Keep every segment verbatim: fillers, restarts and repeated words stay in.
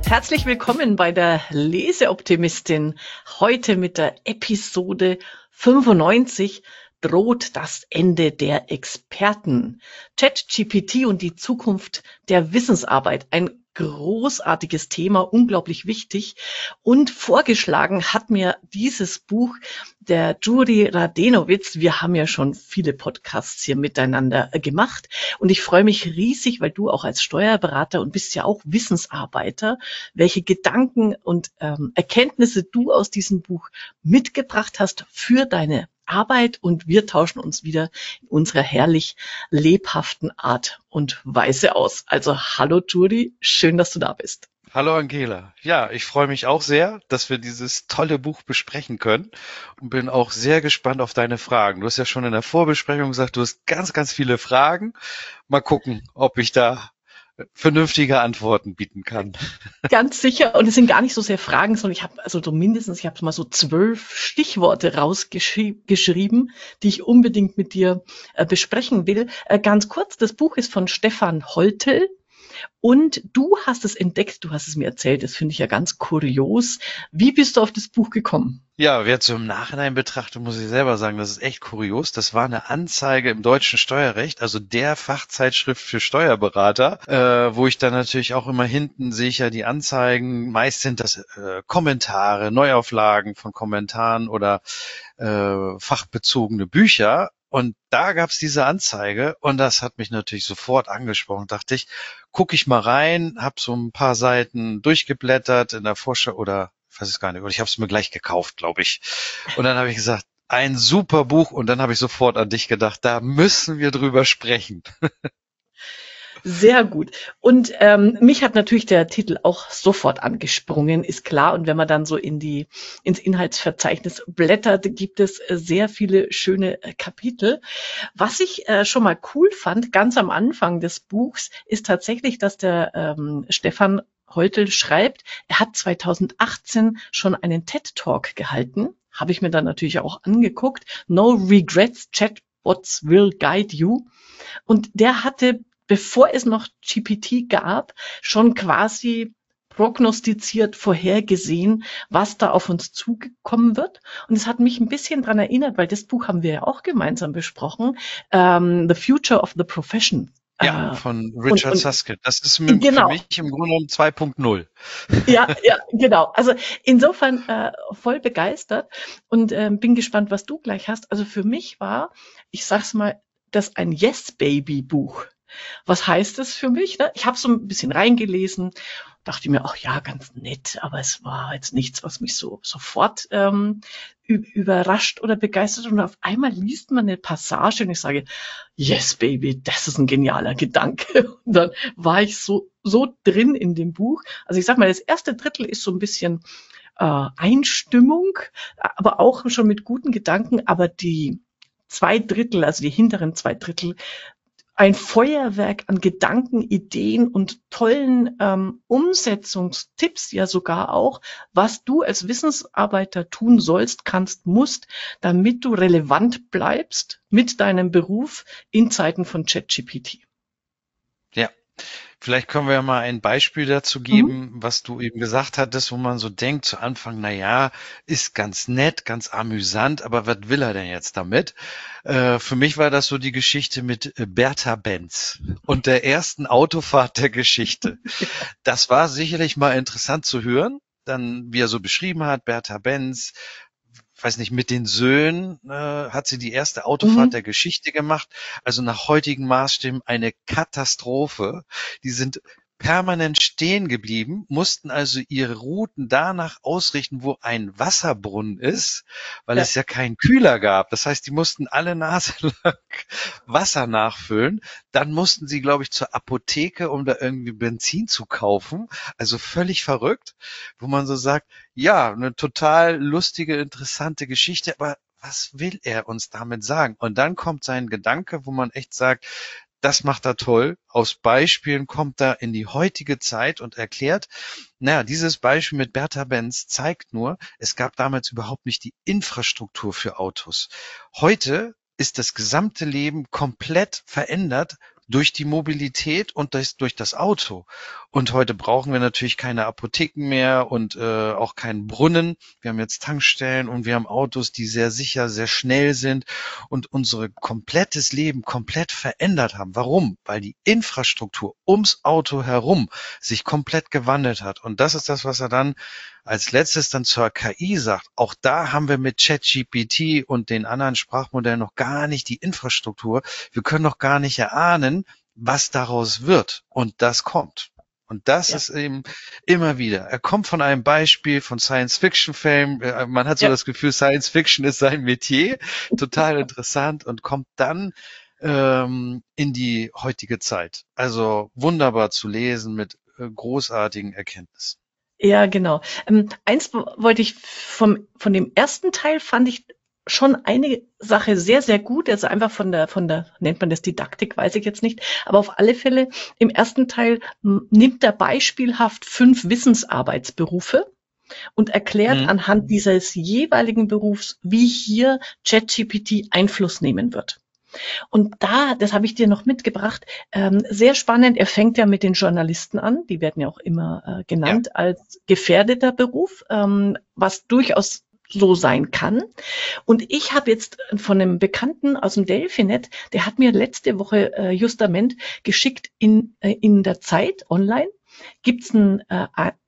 Herzlich willkommen bei der Leseoptimistin. Heute mit der Episode fünfundneunzig. Droht das Ende der Experten. ChatGPT und die Zukunft der Wissensarbeit. Ein großartiges Thema, unglaublich wichtig. Und vorgeschlagen hat mir dieses Buch der Juri Radenowitz. Wir haben ja schon viele Podcasts hier miteinander gemacht. Und ich freue mich riesig, weil du auch als Steuerberater und bist ja auch Wissensarbeiter, welche Gedanken und ähm, Erkenntnisse du aus diesem Buch mitgebracht hast für deine Arbeit, und wir tauschen uns wieder in unserer herrlich lebhaften Art und Weise aus. Also hallo Juri, schön, dass du da bist. Hallo Angela. Ja, ich freue mich auch sehr, dass wir dieses tolle Buch besprechen können und bin auch sehr gespannt auf deine Fragen. Du hast ja schon in der Vorbesprechung gesagt, du hast ganz, ganz viele Fragen. Mal gucken, ob ich da vernünftige Antworten bieten kann. Ganz sicher. Und es sind gar nicht so sehr Fragen, sondern ich habe also so mindestens, ich habe mal so zwölf Stichworte rausgeschrieben, die ich unbedingt mit dir äh, besprechen will. Äh, ganz kurz, das Buch ist von Stefan Holtel. Und du hast es entdeckt, du hast es mir erzählt, das finde ich ja ganz kurios. Wie bist du auf das Buch gekommen? Ja, wer zum Nachhinein betrachtet, muss ich selber sagen, das ist echt kurios. Das war eine Anzeige im deutschen Steuerrecht, also der Fachzeitschrift für Steuerberater, äh, wo ich dann natürlich auch immer hinten sehe ich ja die Anzeigen. Meist sind das äh, Kommentare, Neuauflagen von Kommentaren oder äh, fachbezogene Bücher. Und da gab's diese Anzeige und das hat mich natürlich sofort angesprochen. Dachte ich, gucke ich mal rein, habe so ein paar Seiten durchgeblättert in der Vorschau oder ich weiß es gar nicht, oder ich habe es mir gleich gekauft, glaube ich. Und dann habe ich gesagt, ein super Buch, und dann habe ich sofort an dich gedacht, da müssen wir drüber sprechen. Sehr gut. Und ähm, mich hat natürlich der Titel auch sofort angesprungen, ist klar. Und wenn man dann so in die ins Inhaltsverzeichnis blättert, gibt es äh, sehr viele schöne äh, Kapitel. Was ich äh, schon mal cool fand, ganz am Anfang des Buchs, ist tatsächlich, dass der ähm, Stefan Holtel schreibt, er hat zweitausendachtzehn schon einen TED-Talk gehalten. Habe ich mir dann natürlich auch angeguckt. No Regrets, Chatbots will guide you. Und der hatte, bevor es noch G P T gab, schon quasi prognostiziert, vorhergesehen, was da auf uns zukommen wird. Und es hat mich ein bisschen dran erinnert, weil das Buch haben wir ja auch gemeinsam besprochen, ähm, The Future of the Profession. Ja, Äh, von und, Richard und Susskind. Das ist für genau, mich im Grunde genommen zwei Punkt null. ja, ja, genau. Also insofern äh, voll begeistert und äh, bin gespannt, was du gleich hast. Also für mich war, ich sag's mal, das ein Yes-Baby-Buch. Was heißt das für mich? Ne? Ich habe so ein bisschen reingelesen, dachte mir, ach ja, ganz nett, aber es war jetzt nichts, was mich so sofort ähm, ü- überrascht oder begeistert. Und auf einmal liest man eine Passage und ich sage, yes, Baby, das ist ein genialer Gedanke. Und dann war ich so so drin in dem Buch. Also ich sag mal, das erste Drittel ist so ein bisschen äh, Einstimmung, aber auch schon mit guten Gedanken. Aber die zwei Drittel, also die hinteren zwei Drittel, ein Feuerwerk an Gedanken, Ideen und tollen ähm, Umsetzungstipps ja sogar auch, was du als Wissensarbeiter tun sollst, kannst, musst, damit du relevant bleibst mit deinem Beruf in Zeiten von ChatGPT. Ja. Vielleicht können wir ja mal ein Beispiel dazu Mhm. geben, was du eben gesagt hattest, wo man so denkt zu Anfang, na ja, ist ganz nett, ganz amüsant, aber was will er denn jetzt damit? Äh, für mich war das so die Geschichte mit äh, Bertha Benz und der ersten Autofahrt der Geschichte. Das war sicherlich mal interessant zu hören, dann wie er so beschrieben hat, Bertha Benz, weiß nicht, mit den Söhnen äh, hat sie die erste Autofahrt Mhm. der Geschichte gemacht. Also nach heutigen Maßstäben eine Katastrophe. Die sind permanent stehen geblieben, mussten also ihre Routen danach ausrichten, wo ein Wasserbrunnen ist, weil Ja. es ja keinen Kühler gab. Das heißt, die mussten alle Nase lang Wasser nachfüllen. Dann mussten sie, glaube ich, zur Apotheke, um da irgendwie Benzin zu kaufen. Also völlig verrückt, wo man so sagt, ja, eine total lustige, interessante Geschichte, aber was will er uns damit sagen? Und dann kommt sein Gedanke, wo man echt sagt, das macht er toll. Aus Beispielen kommt er in die heutige Zeit und erklärt, naja, dieses Beispiel mit Bertha Benz zeigt nur, es gab damals überhaupt nicht die Infrastruktur für Autos. Heute ist das gesamte Leben komplett verändert durch die Mobilität und das, durch das Auto. Und heute brauchen wir natürlich keine Apotheken mehr und äh, auch keinen Brunnen. Wir haben jetzt Tankstellen und wir haben Autos, die sehr sicher, sehr schnell sind und unser komplettes Leben komplett verändert haben. Warum? Weil die Infrastruktur ums Auto herum sich komplett gewandelt hat. Und das ist das, was er dann als letztes dann zur K I sagt. Auch da haben wir mit ChatGPT und den anderen Sprachmodellen noch gar nicht die Infrastruktur. Wir können noch gar nicht erahnen, was daraus wird. Und das kommt. Und das Ja. ist eben immer wieder. Er kommt von einem Beispiel von Science-Fiction-Filmen. Man hat so Ja. das Gefühl, Science-Fiction ist sein Metier. Total interessant und kommt dann ähm, in die heutige Zeit. Also wunderbar zu lesen mit äh, großartigen Erkenntnissen. Ja, genau. Ähm, eins w- wollte ich vom, von dem ersten Teil fand ich schon eine Sache sehr, sehr gut. Also einfach von der, von der, nennt man das Didaktik, weiß ich jetzt nicht. Aber auf alle Fälle, im ersten Teil m, nimmt er beispielhaft fünf Wissensarbeitsberufe und erklärt Mhm. anhand dieses jeweiligen Berufs, wie hier ChatGPT Einfluss nehmen wird. Und da, das habe ich dir noch mitgebracht, ähm, sehr spannend, er fängt ja mit den Journalisten an, die werden ja auch immer äh, genannt als gefährdeter Beruf, ähm, was durchaus so sein kann. Und ich habe jetzt von einem Bekannten aus dem Delphinet, der hat mir letzte Woche äh, justament geschickt, in, äh, in der Zeit online gibt's ein äh,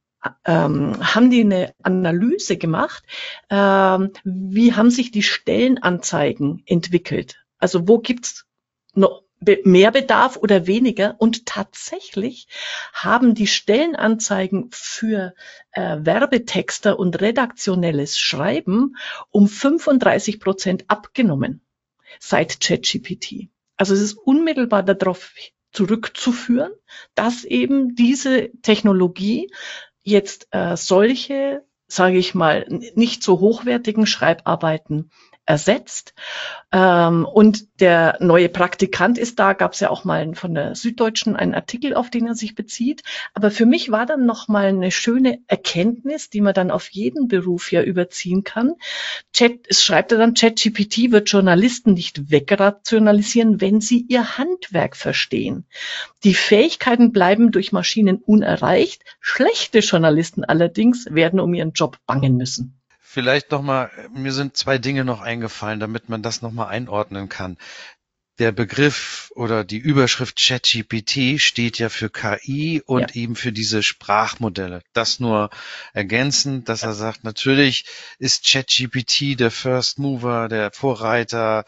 ähm, haben die eine Analyse gemacht, ähm, wie haben sich die Stellenanzeigen entwickelt? Also wo gibt's noch be- mehr Bedarf oder weniger? Und tatsächlich haben die Stellenanzeigen für äh, Werbetexter und redaktionelles Schreiben um fünfunddreißig Prozent abgenommen seit ChatGPT. Also es ist unmittelbar darauf zurückzuführen, dass eben diese Technologie jetzt äh, solche, sage ich mal, n- nicht so hochwertigen Schreibarbeiten ersetzt. Ähm, und der neue Praktikant ist da, gab es ja auch mal von der Süddeutschen einen Artikel, auf den er sich bezieht. Aber für mich war dann nochmal eine schöne Erkenntnis, die man dann auf jeden Beruf ja überziehen kann. Chat, es schreibt er dann, ChatGPT wird Journalisten nicht wegrationalisieren, wenn sie ihr Handwerk verstehen. Die Fähigkeiten bleiben durch Maschinen unerreicht. Schlechte Journalisten allerdings werden um ihren Job bangen müssen. Vielleicht nochmal, mir sind zwei Dinge noch eingefallen, damit man das nochmal einordnen kann. Der Begriff oder die Überschrift ChatGPT steht ja für K I und Ja. eben für diese Sprachmodelle. Das nur ergänzend, dass er sagt, natürlich ist ChatGPT der First Mover, der Vorreiter,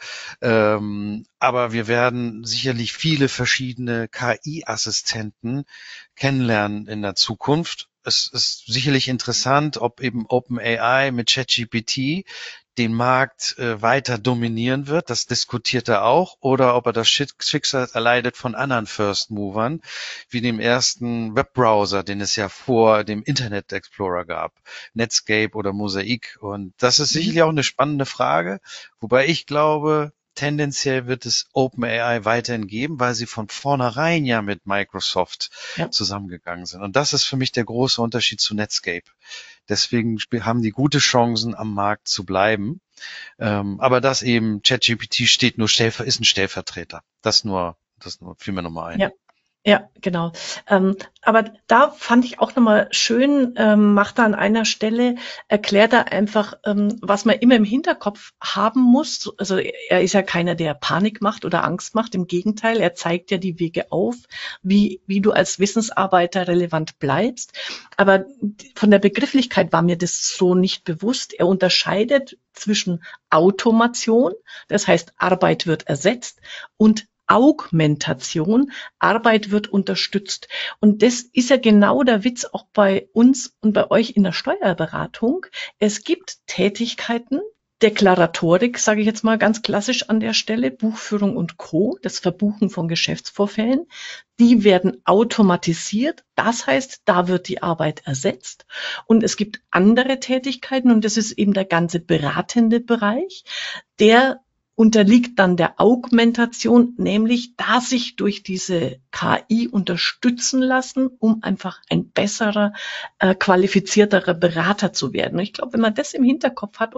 ähm, aber wir werden sicherlich viele verschiedene K I-Assistenten kennenlernen in der Zukunft. Es ist sicherlich interessant, ob eben OpenAI mit ChatGPT den Markt äh, weiter dominieren wird, das diskutiert er auch, oder ob er das Schicksal erleidet von anderen First Movern, wie dem ersten Webbrowser, den es ja vor dem Internet Explorer gab, Netscape oder Mosaic. Und das ist Mhm. sicherlich auch eine spannende Frage, wobei ich glaube, tendenziell wird es OpenAI weiterhin geben, weil sie von vornherein ja mit Microsoft Ja. zusammengegangen sind. Und das ist für mich der große Unterschied zu Netscape. Deswegen haben die gute Chancen, am Markt zu bleiben. Ähm, aber das eben, ChatGPT steht nur Stellver ist ein Stellvertreter. Das nur, das nur, fiel mir nochmal ein. Ja. Ja, genau. Ähm, aber da fand ich auch nochmal schön, ähm, macht er an einer Stelle, erklärt er einfach, ähm, was man immer im Hinterkopf haben muss. Also er ist ja keiner, der Panik macht oder Angst macht. Im Gegenteil, er zeigt ja die Wege auf, wie, wie du als Wissensarbeiter relevant bleibst. Aber von der Begrifflichkeit war mir das so nicht bewusst. Er unterscheidet zwischen Automation, das heißt Arbeit wird ersetzt, und Augmentation, Arbeit wird unterstützt. Und das ist ja genau der Witz auch bei uns und bei euch in der Steuerberatung. Es gibt Tätigkeiten, Deklaratorik, sage ich jetzt mal ganz klassisch an der Stelle, Buchführung und Co., das Verbuchen von Geschäftsvorfällen, die werden automatisiert. Das heißt, da wird die Arbeit ersetzt. Und es gibt andere Tätigkeiten, und das ist eben der ganze beratende Bereich, der unterliegt dann der Augmentation, nämlich da sich durch diese K I unterstützen lassen, um einfach ein besserer, äh, qualifizierterer Berater zu werden. Und ich glaube, wenn man das im Hinterkopf hat und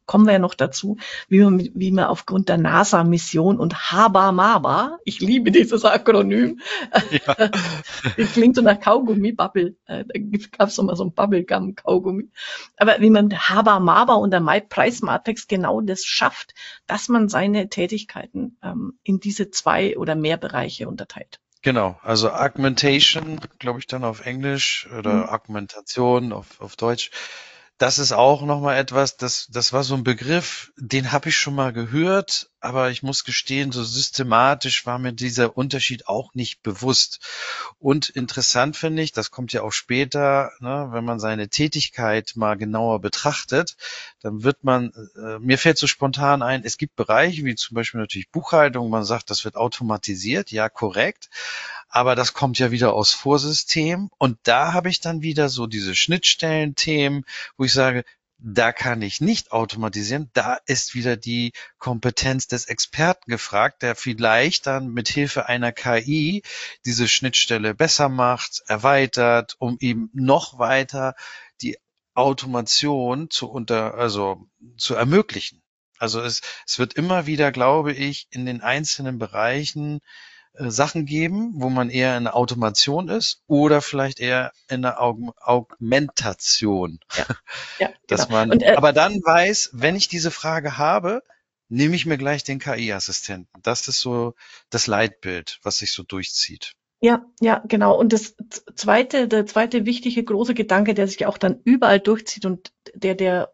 kommen wir ja noch dazu, wie man, wie man aufgrund der NASA-Mission und HABA-MABA, ich liebe dieses Akronym, Ja. das klingt so nach Kaugummi, Bubble, äh, da gab es mal so ein Bubblegum-Kaugummi, aber wie man mit HABA-MABA und der Preis-Matrix genau das schafft, dass man seine Tätigkeiten ähm, in diese zwei oder mehr Bereiche unterteilt. Genau, also Augmentation, glaube ich dann auf Englisch oder Mhm. Augmentation auf, auf Deutsch. Das ist auch nochmal etwas, das, das war so ein Begriff, den habe ich schon mal gehört, aber ich muss gestehen, so systematisch war mir dieser Unterschied auch nicht bewusst. Und interessant finde ich, das kommt ja auch später, ne, wenn man seine Tätigkeit mal genauer betrachtet, dann wird man, äh, mir fällt so spontan ein, es gibt Bereiche wie zum Beispiel natürlich Buchhaltung, man sagt, das wird automatisiert, ja, korrekt. Aber das kommt ja wieder aus Vorsystem und da habe ich dann wieder so diese Schnittstellenthemen, wo ich sage, da kann ich nicht automatisieren, da ist wieder die Kompetenz des Experten gefragt, der vielleicht dann mit Hilfe einer K I diese Schnittstelle besser macht, erweitert, um eben noch weiter die Automation zu unter, also zu ermöglichen. Also es, es wird immer wieder, glaube ich, in den einzelnen Bereichen äh, Sachen geben, wo man eher in der Automation ist oder vielleicht eher in der Aug Augmentation. Ja, ja, genau. Dass man Und äh, aber dann weiß, wenn ich diese Frage habe, nehme ich mir gleich den K I-Assistenten. Das ist so das Leitbild, was sich so durchzieht. ja, ja, genau. Und das z- zweite, der zweite wichtige große Gedanke, der sich auch dann überall durchzieht und der, der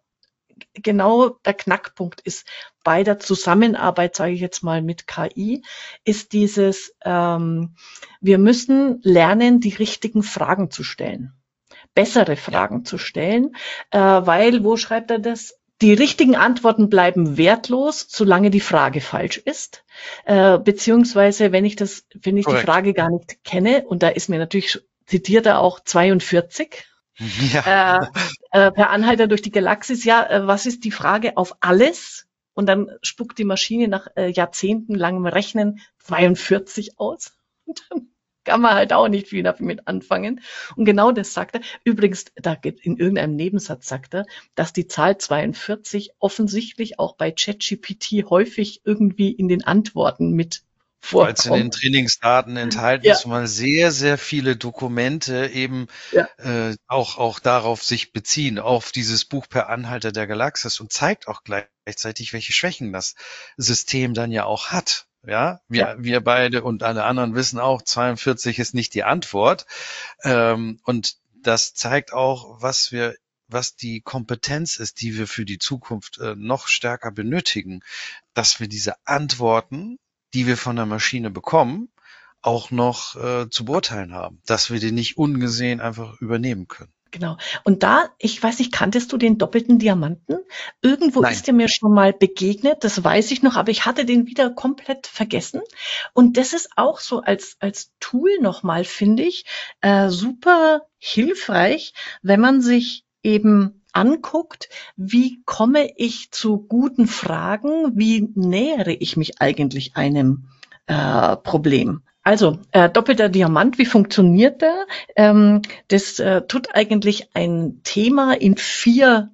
genau der Knackpunkt ist bei der Zusammenarbeit, sage ich jetzt mal, mit K I, ist dieses, ähm, wir müssen lernen, die richtigen Fragen zu stellen, bessere Ja, Fragen zu stellen, äh, weil, wo schreibt er das? Die richtigen Antworten bleiben wertlos, solange die Frage falsch ist, äh, beziehungsweise wenn ich das, wenn ich die korrekt. Frage gar nicht kenne, und da ist mir natürlich, zitiert er auch zweiundvierzig, Ja, äh, äh, per Anhalter durch die Galaxis, ja, äh, was ist die Frage auf alles? Und dann spuckt die Maschine nach äh, jahrzehntelangem Rechnen zweiundvierzig aus. Und dann kann man halt auch nicht viel damit anfangen. Und genau das sagt er. Übrigens, da gibt in irgendeinem Nebensatz sagt er, dass die Zahl zweiundvierzig offensichtlich auch bei ChatGPT häufig irgendwie in den Antworten mit weil es in den vorkommt. Trainingsdaten enthalten Ja, ist, und man sehr, sehr viele Dokumente eben ja, äh, auch auch darauf sich beziehen, auf dieses Buch Per Anhalter der Galaxis und zeigt auch gleichzeitig, welche Schwächen das System dann ja auch hat. Ja, ja, wir wir beide und alle anderen wissen auch, zweiundvierzig ist nicht die Antwort. Ähm, und das zeigt auch, was wir was die Kompetenz ist, die wir für die Zukunft äh, noch stärker benötigen, dass wir diese Antworten, die wir von der Maschine bekommen, auch noch äh, zu beurteilen haben, dass wir die nicht ungesehen einfach übernehmen können. genau. Und da, ich weiß nicht, kanntest du den doppelten Diamanten? Irgendwo Nein, ist der mir schon mal begegnet, das weiß ich noch, aber ich hatte den wieder komplett vergessen. Und das ist auch so als, als Tool nochmal, finde ich, äh, super hilfreich, wenn man sich eben anguckt, wie komme ich zu guten Fragen, wie nähere ich mich eigentlich einem äh, Problem. Also, äh, doppelter Diamant, wie funktioniert der? Ähm, das äh, tut eigentlich ein Thema in vier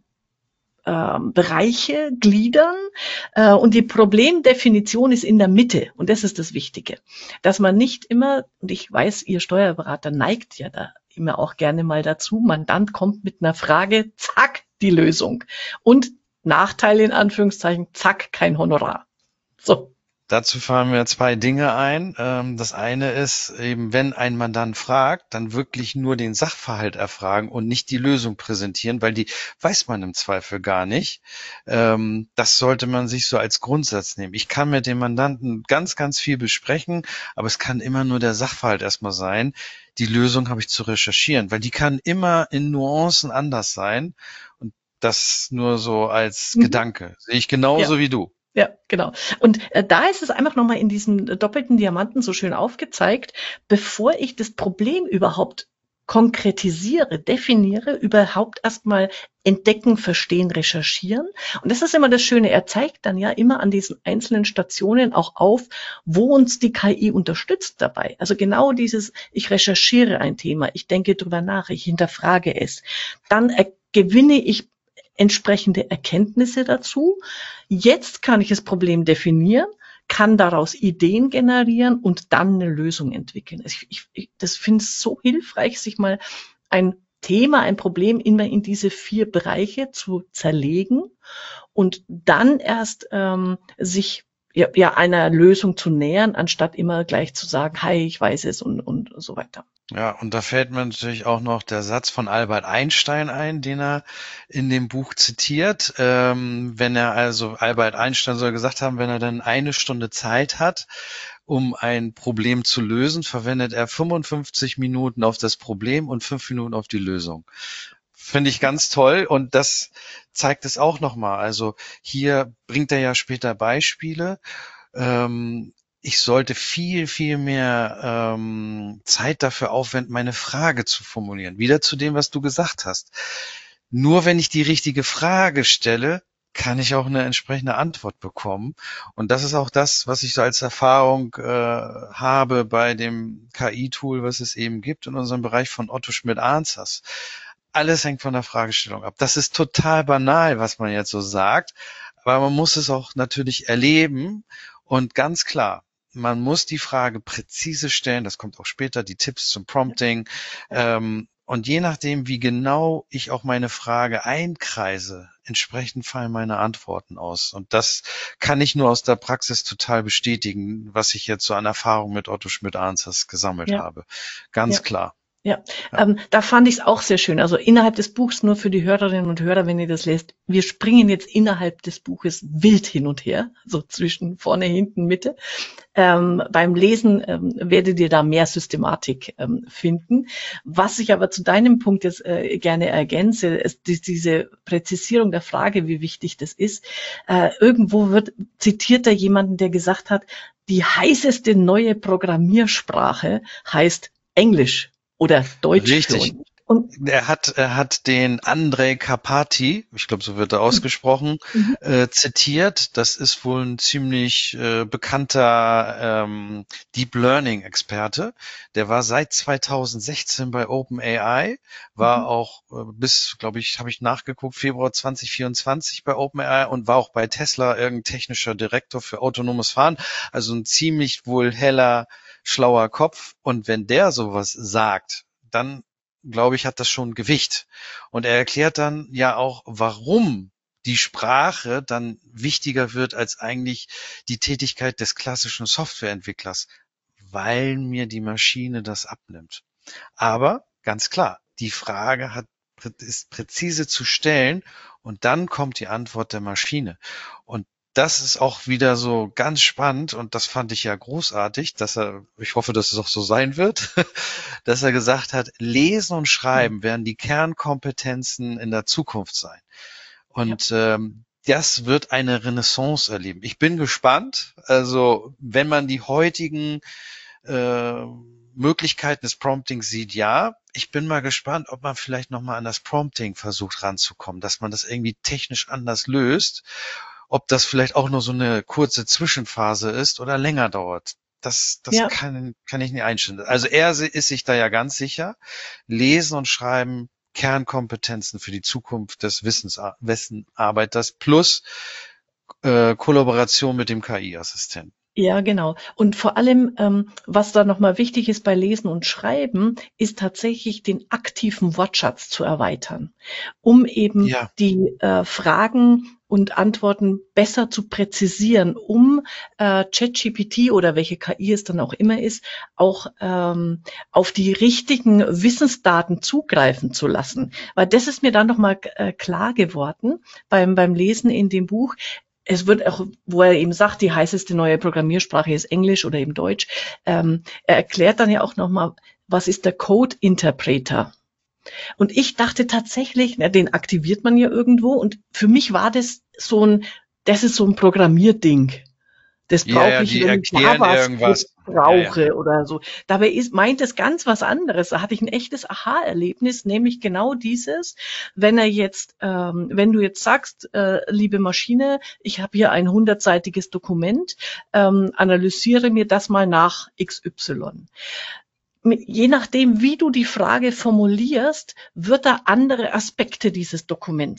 ähm, Bereiche gliedern äh, und die Problemdefinition ist in der Mitte und das ist das Wichtige, dass man nicht immer, und ich weiß, Ihr Steuerberater neigt ja da immer auch gerne mal dazu, Mandant kommt mit einer Frage, zack, die Lösung und Nachteil in Anführungszeichen, zack, kein Honorar. So. dazu fallen mir zwei Dinge ein. Ähm, das eine ist eben, wenn ein Mandant fragt, dann wirklich nur den Sachverhalt erfragen und nicht die Lösung präsentieren, weil die weiß man im Zweifel gar nicht. Ähm, das sollte man sich so als Grundsatz nehmen. Ich kann mit dem Mandanten ganz, ganz viel besprechen, aber es kann immer nur der Sachverhalt erstmal sein. Die Lösung habe ich zu recherchieren, weil die kann immer in Nuancen anders sein. Und das nur so als Mhm. Gedanke. Sehe ich Ja. genauso wie du. Ja, genau. Und äh, da ist es einfach nochmal in diesem äh, doppelten Diamanten so schön aufgezeigt, bevor ich das Problem überhaupt konkretisiere, definiere, überhaupt erstmal entdecken, verstehen, recherchieren. Und das ist immer das Schöne. Er zeigt dann ja immer an diesen einzelnen Stationen auch auf, wo uns die K I unterstützt dabei. Also genau dieses, ich recherchiere ein Thema, ich denke drüber nach, ich hinterfrage es. Dann äh, gewinne ich entsprechende Erkenntnisse dazu. Jetzt kann ich das Problem definieren, kann daraus Ideen generieren und dann eine Lösung entwickeln. Ich, ich, ich das finde ich so hilfreich, sich mal ein Thema, ein Problem immer in diese vier Bereiche zu zerlegen und dann erst ähm, sich ja, ja einer Lösung zu nähern, anstatt immer gleich zu sagen, hi, ich weiß es und, und so weiter. Ja, und da fällt mir natürlich auch noch der Satz von Albert Einstein ein, den er in dem Buch zitiert. Ähm, wenn er also, Albert Einstein soll gesagt haben, wenn er dann eine Stunde Zeit hat, um ein Problem zu lösen, verwendet er fünfundfünfzig Minuten auf das Problem und fünf Minuten auf die Lösung. Finde ich ganz toll und das zeigt es auch nochmal. Also hier bringt er ja später Beispiele. Ähm, ich sollte viel, viel mehr ähm, Zeit dafür aufwenden, meine Frage zu formulieren. Wieder zu dem, was du gesagt hast. Nur wenn ich die richtige Frage stelle, kann ich auch eine entsprechende Antwort bekommen. Und das ist auch das, was ich so als Erfahrung äh, habe bei dem K I-Tool, was es eben gibt in unserem Bereich von Otto Schmidt-Arnzers. Alles hängt von der Fragestellung ab. Das ist total banal, was man jetzt so sagt, aber man muss es auch natürlich erleben und ganz klar, man muss die Frage präzise stellen, das kommt auch später, die Tipps zum Prompting, ähm, und je nachdem, wie genau ich auch meine Frage einkreise, entsprechend fallen meine Antworten aus. Und das kann ich nur aus der Praxis total bestätigen, was ich jetzt so an Erfahrung mit Otto Schmidt-Arnzers gesammelt Ja. habe. Ganz Ja. klar. Ja, Ja. Ähm, da fand ich es auch sehr schön. Also innerhalb des Buchs, nur für die Hörerinnen und Hörer, wenn ihr das lest, wir springen jetzt innerhalb des Buches wild hin und her, so zwischen vorne, hinten, Mitte. Ähm, beim Lesen ähm, werdet ihr da mehr Systematik ähm, finden. Was ich aber zu deinem Punkt jetzt äh, gerne ergänze, ist die, diese Präzisierung der Frage, wie wichtig das ist. Äh, irgendwo wird zitiert da jemanden, der gesagt hat, die heißeste neue Programmiersprache heißt Englisch. Oder Deutsch Richtig. für uns. Und Er hat, er hat den Andrej Karpathy, ich glaube, so wird er ausgesprochen, mhm. äh, zitiert. Das ist wohl ein ziemlich äh, bekannter ähm, Deep Learning Experte. Der war seit zweitausendsechzehn bei OpenAI, war Mhm. auch äh, bis, glaube ich, habe ich nachgeguckt, Februar zweitausendvierundzwanzig bei OpenAI und war auch bei Tesla irgendein technischer Direktor für autonomes Fahren. Also ein ziemlich wohl heller, schlauer Kopf. Und wenn der sowas sagt, dann glaube ich, hat das schon Gewicht. Und er erklärt dann ja auch, warum die Sprache dann wichtiger wird als eigentlich die Tätigkeit des klassischen Softwareentwicklers, weil mir die Maschine das abnimmt. Aber ganz klar, die Frage hat, ist präzise zu stellen und dann kommt die Antwort der Maschine. Und das ist auch wieder so ganz spannend und das fand ich ja großartig, dass er, ich hoffe, dass es auch so sein wird, dass er gesagt hat, Lesen und Schreiben werden die Kernkompetenzen in der Zukunft sein. Und ja. ähm, das wird eine Renaissance erleben. Ich bin gespannt. Also wenn man die heutigen äh, Möglichkeiten des Promptings sieht, ja. Ich bin mal gespannt, ob man vielleicht nochmal an das Prompting versucht ranzukommen, dass man das irgendwie technisch anders löst. Ob das vielleicht auch nur so eine kurze Zwischenphase ist oder länger dauert. Das, das Ja. kann, kann ich nicht einstellen. Also er ist sich da ja ganz sicher. Lesen und Schreiben, Kernkompetenzen für die Zukunft des Wissens, Wissenarbeiters plus äh, Kollaboration mit dem K I-Assistenten. Ja, genau. Und vor allem, ähm, was da nochmal wichtig ist bei Lesen und Schreiben, ist tatsächlich den aktiven Wortschatz zu erweitern, um eben Ja. die äh, Fragen und Antworten besser zu präzisieren, um äh, ChatGPT oder welche K I es dann auch immer ist, auch ähm, auf die richtigen Wissensdaten zugreifen zu lassen. Weil das ist mir dann nochmal äh, klar geworden beim, beim Lesen in dem Buch. Es wird auch, wo er eben sagt, die heißeste neue Programmiersprache ist Englisch oder eben Deutsch. Ähm, er erklärt dann ja auch nochmal, was ist der Code Interpreter? Und ich dachte tatsächlich, na, den aktiviert man ja irgendwo. Und für mich war das so ein, das ist so ein Programmierding. Das brauche ja, ja, ich, die wenn ich erklären JavaScript irgendwas. brauche Ja, ja. oder so. Dabei ist, meint es ganz was anderes. Da hatte ich ein echtes Aha-Erlebnis, nämlich genau dieses, wenn er jetzt, ähm, wenn du jetzt sagst, äh, liebe Maschine, ich habe hier ein hundertseitiges Dokument, ähm, analysiere mir das mal nach X Y. Je nachdem, wie du die Frage formulierst, wird er andere Aspekte dieses Dokuments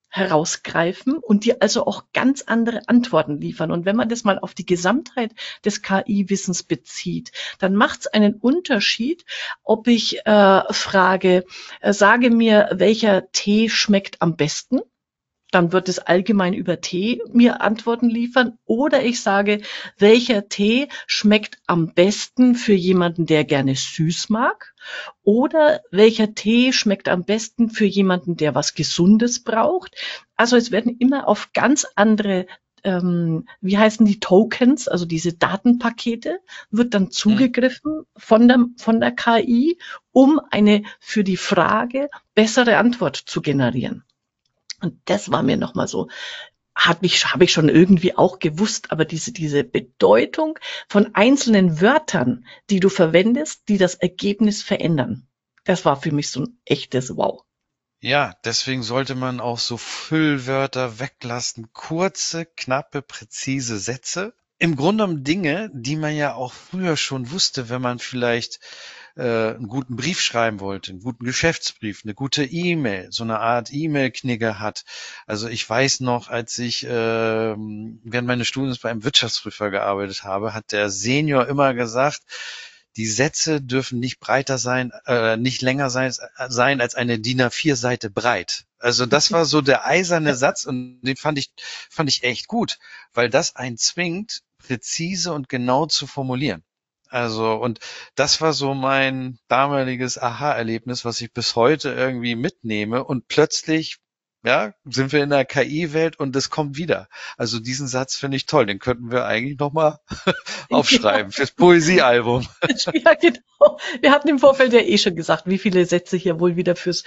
herausgreifen und dir also auch ganz andere Antworten liefern. Und wenn man das mal auf die Gesamtheit des K I-Wissens bezieht, dann macht es einen Unterschied, ob ich äh, frage, äh, sage mir, welcher Tee schmeckt am besten. Dann wird es allgemein über Tee mir Antworten liefern. Oder ich sage, welcher Tee schmeckt am besten für jemanden, der gerne süß mag. Oder welcher Tee schmeckt am besten für jemanden, der was Gesundes braucht. Also es werden immer auf ganz andere, ähm, wie heißen die Tokens, also diese Datenpakete, wird dann zugegriffen von der, von der K I, um eine für die Frage bessere Antwort zu generieren. Und das war mir nochmal so, hat mich, habe ich schon irgendwie auch gewusst, aber diese, diese Bedeutung von einzelnen Wörtern, die du verwendest, die das Ergebnis verändern, das war für mich so ein echtes Wow. Ja, deswegen sollte man auch so Füllwörter weglassen. Kurze, knappe, präzise Sätze. Im Grunde um Dinge, die man ja auch früher schon wusste, wenn man vielleicht äh, einen guten Brief schreiben wollte, einen guten Geschäftsbrief, eine gute E-Mail, so eine Art E-Mail-Knigge hat. Also ich weiß noch, als ich äh, während meines Studiums bei einem Wirtschaftsprüfer gearbeitet habe, hat der Senior immer gesagt, die Sätze dürfen nicht breiter sein, äh, nicht länger sein, sein als eine D I N A vier Seite breit. Also das war so der eiserne Satz und den fand ich, fand ich echt gut, weil das einen zwingt, präzise und genau zu formulieren. Also, und das war so mein damaliges Aha-Erlebnis, was ich bis heute irgendwie mitnehme und plötzlich, ja, sind wir in der K I-Welt und es kommt wieder. Also diesen Satz finde ich toll, den könnten wir eigentlich nochmal aufschreiben fürs Poesiealbum. Ja, genau. Wir hatten im Vorfeld ja eh schon gesagt, wie viele Sätze hier wohl wieder fürs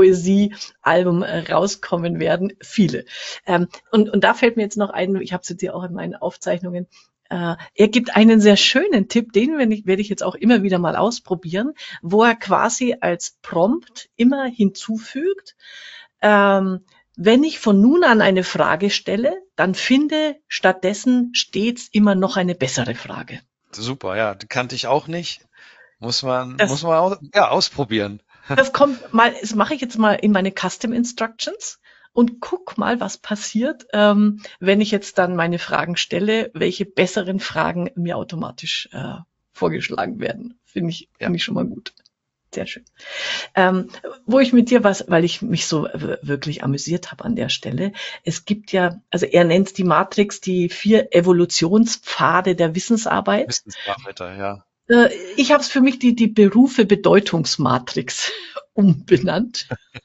Poesiealbum äh, rauskommen werden. Viele. Ähm, und, und da fällt mir jetzt noch ein, ich habe es jetzt hier auch in meinen Aufzeichnungen, äh, er gibt einen sehr schönen Tipp, den werde ich, werde ich jetzt auch immer wieder mal ausprobieren, wo er quasi als Prompt immer hinzufügt, ähm, wenn ich von nun an eine Frage stelle, dann finde stattdessen stets immer noch eine bessere Frage. Super, ja, die kannte ich auch nicht. Muss man, Das, muss man auch, ja, ausprobieren. das kommt mal, das mache ich jetzt mal in meine Custom Instructions und guck mal, was passiert, ähm, wenn ich jetzt dann meine Fragen stelle, welche besseren Fragen mir automatisch äh, vorgeschlagen werden. Finde ich, Ja. finde ich schon mal gut. Sehr schön. Ähm, wo ich mit dir was, weil ich mich so w- wirklich amüsiert habe an der Stelle. Es gibt ja, also er nennt die Matrix die vier Evolutionspfade der Wissensarbeit. Wissensbearbeiter, ja. Äh, ich habe es für mich die, die Berufe-Bedeutungsmatrix umbenannt.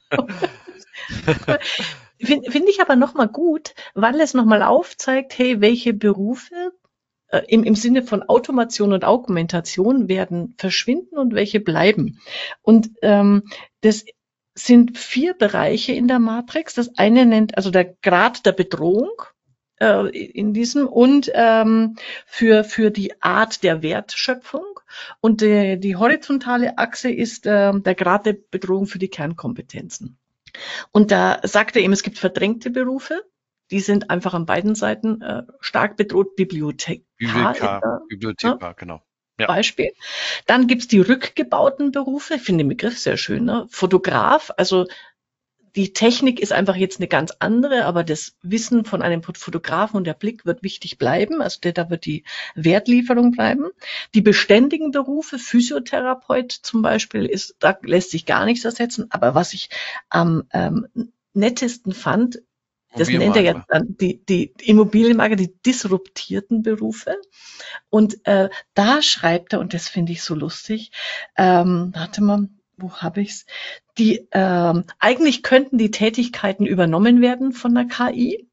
Finde find ich aber nochmal gut, weil es nochmal aufzeigt, hey, welche Berufe äh, im, im Sinne von Automation und Augmentation werden verschwinden und welche bleiben. Und ähm, das sind vier Bereiche in der Matrix. Das eine nennt also der Grad der Bedrohung äh, in diesem und ähm, für für die Art der Wertschöpfung. Und die, die horizontale Achse ist äh, der Grad der Bedrohung für die Kernkompetenzen. Und da sagt er eben, es gibt verdrängte Berufe, die sind einfach an beiden Seiten äh, stark bedroht. Bibliothekar, Bibliothekar, ist da, ne, Bibliothekar, genau. Ja. Beispiel. Dann gibt's die rückgebauten Berufe, ich finde den Begriff sehr schön, ne? Fotograf, also die Technik ist einfach jetzt eine ganz andere, aber das Wissen von einem Fotografen und der Blick wird wichtig bleiben, also da da wird die Wertlieferung bleiben. Die beständigen Berufe, Physiotherapeut zum Beispiel, ist, da lässt sich gar nichts ersetzen, aber was ich am ähm, nettesten fand, das nennt er ja Immobilienmakler. dann die, die Immobilienmakler, die disruptierten Berufe. Und äh, da schreibt er, und das finde ich so lustig, ähm, warte mal, wo habe ich's? Die ähm, eigentlich könnten die Tätigkeiten übernommen werden von der K I,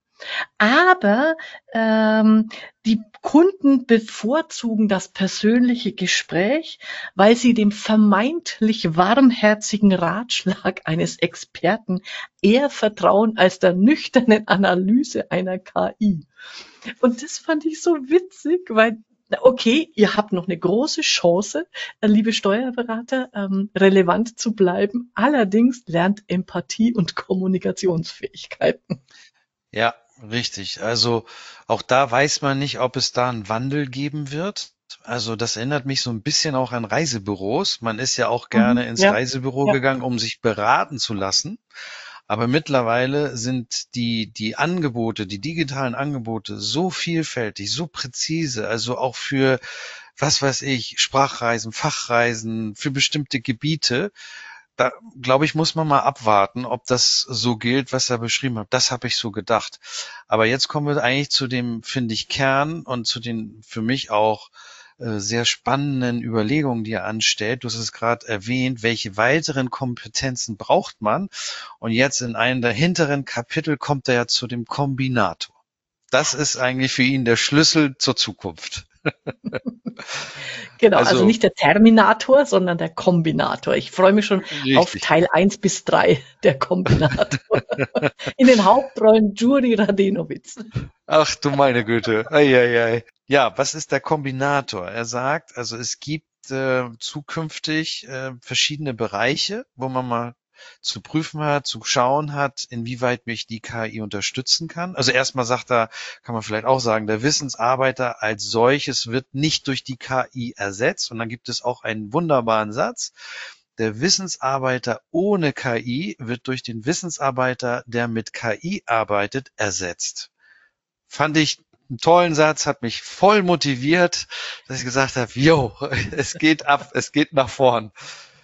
aber ähm, die Kunden bevorzugen das persönliche Gespräch, weil sie dem vermeintlich warmherzigen Ratschlag eines Experten eher vertrauen als der nüchternen Analyse einer K I. Und das fand ich so witzig, weil, okay, ihr habt noch eine große Chance, äh, liebe Steuerberater, ähm, relevant zu bleiben. Allerdings lernt Empathie und Kommunikationsfähigkeiten. Ja, richtig. Also auch da weiß man nicht, ob es da einen Wandel geben wird. Also das erinnert mich so ein bisschen auch an Reisebüros. Man ist ja auch gerne Mhm. ins Ja, Reisebüro ja. gegangen, um sich beraten zu lassen. Aber mittlerweile sind die, die Angebote, die digitalen Angebote so vielfältig, so präzise, also auch für, was weiß ich, Sprachreisen, Fachreisen, für bestimmte Gebiete. Da, glaube ich, muss man mal abwarten, ob das so gilt, was er beschrieben hat. Das habe ich so gedacht. Aber jetzt kommen wir eigentlich zu dem, finde ich, Kern und zu den für mich auch äh, sehr spannenden Überlegungen, die er anstellt. Du hast es gerade erwähnt, welche weiteren Kompetenzen braucht man? Und jetzt in einem der hinteren Kapitel kommt er ja zu dem Kombinator. Das ist eigentlich für ihn der Schlüssel zur Zukunft. Genau, also Also nicht der Terminator, sondern der Kombinator. Ich freue mich schon auf richtig. Teil eins bis drei, der Kombinator. In den Hauptrollen Juri Radenovic. Ach du meine Güte. Eieiei. Ja, was ist der Kombinator? Er sagt, also es gibt äh, zukünftig äh, verschiedene Bereiche, wo man mal zu prüfen hat, zu schauen hat, inwieweit mich die K I unterstützen kann. Also erstmal sagt er, kann man vielleicht auch sagen, der Wissensarbeiter als solches wird nicht durch die K I ersetzt. Und dann gibt es auch einen wunderbaren Satz. Der Wissensarbeiter ohne K I wird durch den Wissensarbeiter, der mit K I arbeitet, ersetzt. Fand ich einen tollen Satz, hat mich voll motiviert, dass ich gesagt habe, jo, es geht ab, es geht nach vorn.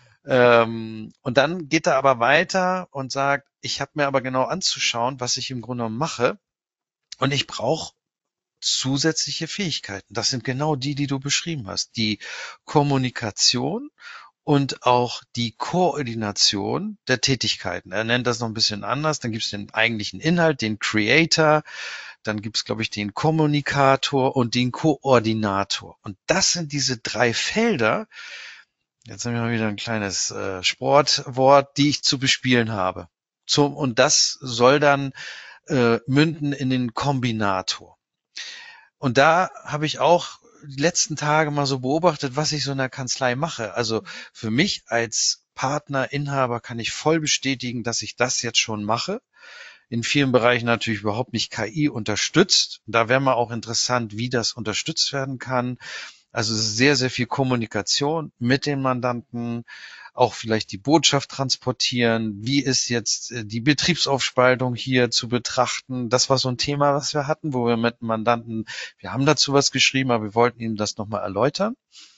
Ähm, und dann geht er aber weiter und sagt, ich habe mir aber genau anzuschauen, was ich im Grunde genommen mache. Und ich brauche zusätzliche Fähigkeiten. Das sind genau die, die du beschrieben hast. Die Kommunikation und auch die Koordination der Tätigkeiten. Er nennt das noch ein bisschen anders. Dann gibt es den eigentlichen Inhalt, den Creator. Dann gibt es, glaube ich, den Kommunikator und den Koordinator. Und das sind diese drei Felder. Jetzt haben wir mal wieder ein kleines äh, Sportwort, die ich zu bespielen habe. Zum, und das soll dann äh, münden in den Kombinator. Und da habe ich auch die letzten Tage mal so beobachtet, was ich so in der Kanzlei mache. Also für mich als Partner, Inhaber kann ich voll bestätigen, dass ich das jetzt schon mache. In vielen Bereichen natürlich überhaupt nicht K I unterstützt. Da wäre mal auch interessant, wie das unterstützt werden kann. Also es ist sehr, sehr viel Kommunikation mit den Mandanten, auch vielleicht die Botschaft transportieren. Wie ist jetzt die Betriebsaufspaltung hier zu betrachten? Das war so ein Thema, was wir hatten, wo wir mit dem Mandanten, wir haben dazu was geschrieben, aber wir wollten ihm das nochmal erläutern.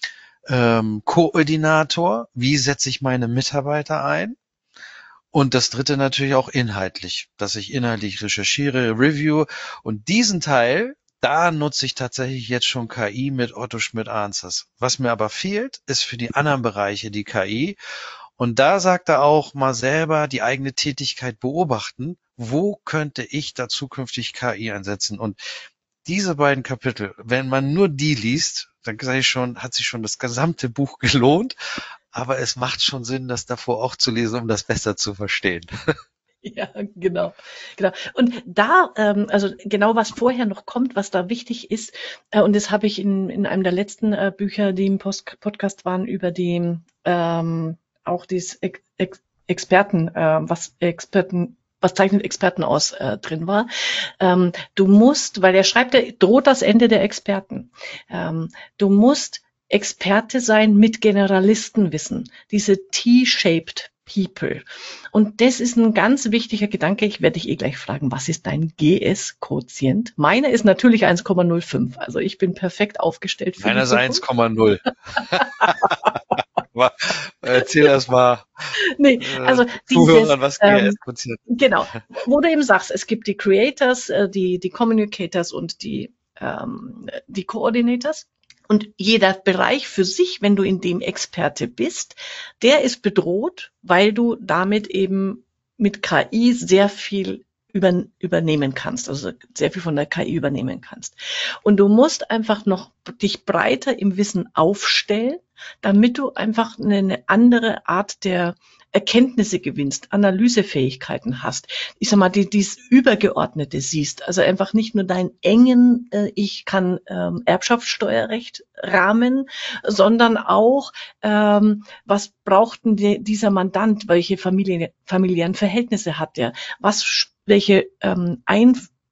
Ähm, Koordinator, wie setze ich meine Mitarbeiter ein? Und das dritte natürlich auch inhaltlich, dass ich inhaltlich recherchiere, review. Und diesen Teil, da nutze ich tatsächlich jetzt schon K I mit Otto Schmidt-Arnzers. Was mir aber fehlt, ist für die anderen Bereiche die K I. Und da sagt er auch mal selber die eigene Tätigkeit beobachten. Wo könnte ich da zukünftig K I einsetzen? Und diese beiden Kapitel, wenn man nur die liest, dann sage ich schon, hat sich schon das gesamte Buch gelohnt. Aber es macht schon Sinn, das davor auch zu lesen, um das besser zu verstehen. Ja, genau, genau. Und da, ähm, also genau was vorher noch kommt, was da wichtig ist, äh, und das habe ich in, in einem der letzten äh, Bücher, die im Post Podcast waren, über die ähm, auch dieses Ex Ex Experten, äh, was Experten was zeichnet Experten aus, äh, drin war. Ähm, du musst, weil er schreibt, er droht das Ende der Experten. Ähm, du musst Experte sein mit Generalistenwissen, diese T-shaped People. Und das ist ein ganz wichtiger Gedanke. Ich werde dich eh gleich fragen, was ist dein G S-Quotient? Meine ist natürlich eins Komma null fünf. Also ich bin perfekt aufgestellt für Meiner die ist Zukunft. eins Komma null. Erzähl erst mal Nee, also äh, Zuhörern, was ähm, G S-Quotient. Genau, wo du eben sagst, es gibt die Creators, äh, die, die Communicators und die, ähm, die Coordinators. Und jeder Bereich für sich, wenn du in dem Experte bist, der ist bedroht, weil du damit eben mit K I sehr viel über, übernehmen kannst, also sehr viel von der K I übernehmen kannst. Und du musst einfach noch dich breiter im Wissen aufstellen, damit du einfach eine andere Art der Erkenntnisse gewinnst, Analysefähigkeiten hast. Ich sag mal, die dies Übergeordnete siehst, also einfach nicht nur deinen engen, äh, ich kann ähm, Erbschaftssteuerrecht rahmen, sondern auch, ähm, was braucht denn die, dieser Mandant, welche Familie, familiären Verhältnisse hat er, was, welche ähm, ein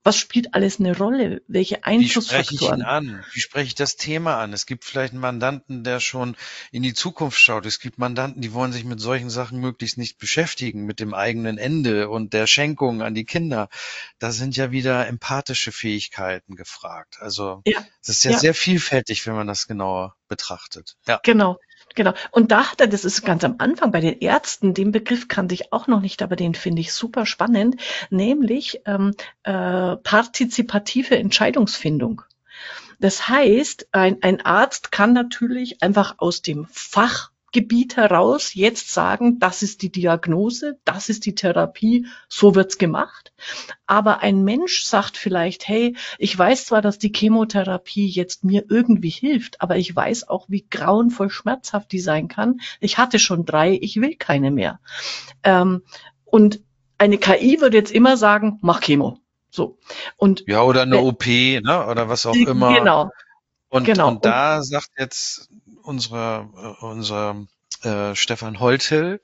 Was spielt alles eine Rolle? Welche Wie spreche ich ihn Einflussfaktoren? an? Wie spreche ich das Thema an? Es gibt vielleicht einen Mandanten, der schon in die Zukunft schaut. Es gibt Mandanten, die wollen sich mit solchen Sachen möglichst nicht beschäftigen, mit dem eigenen Ende und der Schenkung an die Kinder. Da sind ja wieder empathische Fähigkeiten gefragt. Also Ja, es ist ja ja. sehr vielfältig, wenn man das genauer betrachtet. Ja. Genau, genau. Und da hat er, das ist ganz am Anfang bei den Ärzten, den Begriff kannte ich auch noch nicht, aber den finde ich super spannend, nämlich ähm, äh, partizipative Entscheidungsfindung. Das heißt, ein, ein Arzt kann natürlich einfach aus dem Fachgebiet heraus jetzt sagen, das ist die Diagnose, das ist die Therapie, so wird's gemacht. Aber ein Mensch sagt vielleicht, hey, ich weiß zwar, dass die Chemotherapie jetzt mir irgendwie hilft, aber ich weiß auch, wie grauenvoll schmerzhaft die sein kann. Ich hatte schon drei, ich will keine mehr. Ähm, und eine K I würde jetzt immer sagen, mach Chemo. So. Und Ja, oder eine äh, O P, ne? Oder was auch immer. genau, Und, genau. und Und da sagt jetzt unsere, äh, unser äh, Stefan Holtel,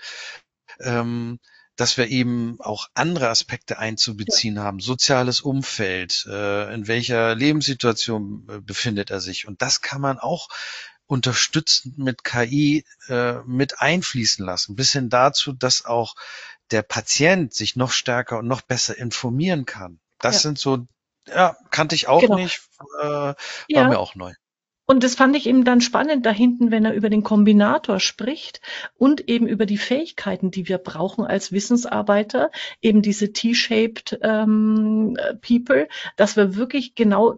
ähm, dass wir eben auch andere Aspekte einzubeziehen haben. Soziales Umfeld, äh, in welcher Lebenssituation äh, befindet er sich. Und das kann man auch unterstützend mit K I äh, mit einfließen lassen, bis hin dazu, dass auch der Patient sich noch stärker und noch besser informieren kann. Das ja, sind so, ja, kannte ich auch genau. nicht, äh, war Ja. mir auch neu. Und das fand ich eben dann spannend da hinten, wenn er über den Kombinator spricht und eben über die Fähigkeiten, die wir brauchen als Wissensarbeiter, eben diese T-shaped ähm, People, dass wir wirklich genau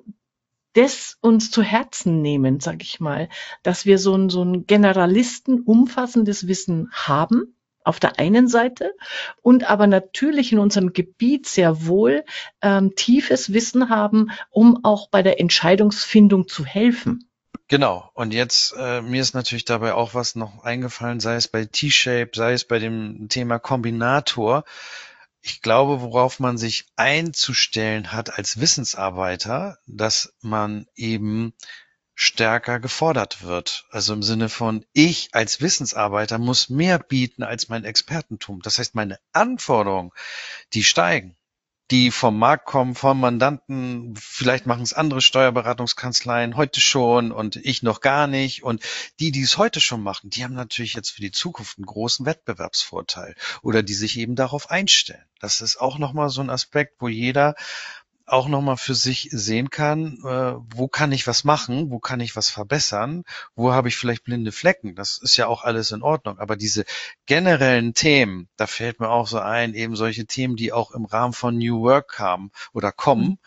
das uns zu Herzen nehmen, sag ich mal, dass wir so ein, so ein Generalisten umfassendes Wissen haben, auf der einen Seite, und aber natürlich in unserem Gebiet sehr wohl ähm, tiefes Wissen haben, um auch bei der Entscheidungsfindung zu helfen. Genau. Und jetzt, äh, mir ist natürlich dabei auch was noch eingefallen, sei es bei T-Shape, sei es bei dem Thema Kombinator. Ich glaube, worauf man sich einzustellen hat als Wissensarbeiter, dass man eben stärker gefordert wird. Also im Sinne von, ich als Wissensarbeiter muss mehr bieten als mein Expertentum. Das heißt, meine Anforderungen, die steigen, die vom Markt kommen, vom Mandanten. Vielleicht machen es andere Steuerberatungskanzleien heute schon und ich noch gar nicht. Und die, die es heute schon machen, die haben natürlich jetzt für die Zukunft einen großen Wettbewerbsvorteil oder die sich eben darauf einstellen. Das ist auch nochmal so ein Aspekt, wo jeder auch nochmal für sich sehen kann, äh, wo kann ich was machen, wo kann ich was verbessern, wo habe ich vielleicht blinde Flecken. Das ist ja auch alles in Ordnung. Aber diese generellen Themen, da fällt mir auch so ein, eben solche Themen, die auch im Rahmen von New Work kamen oder kommen,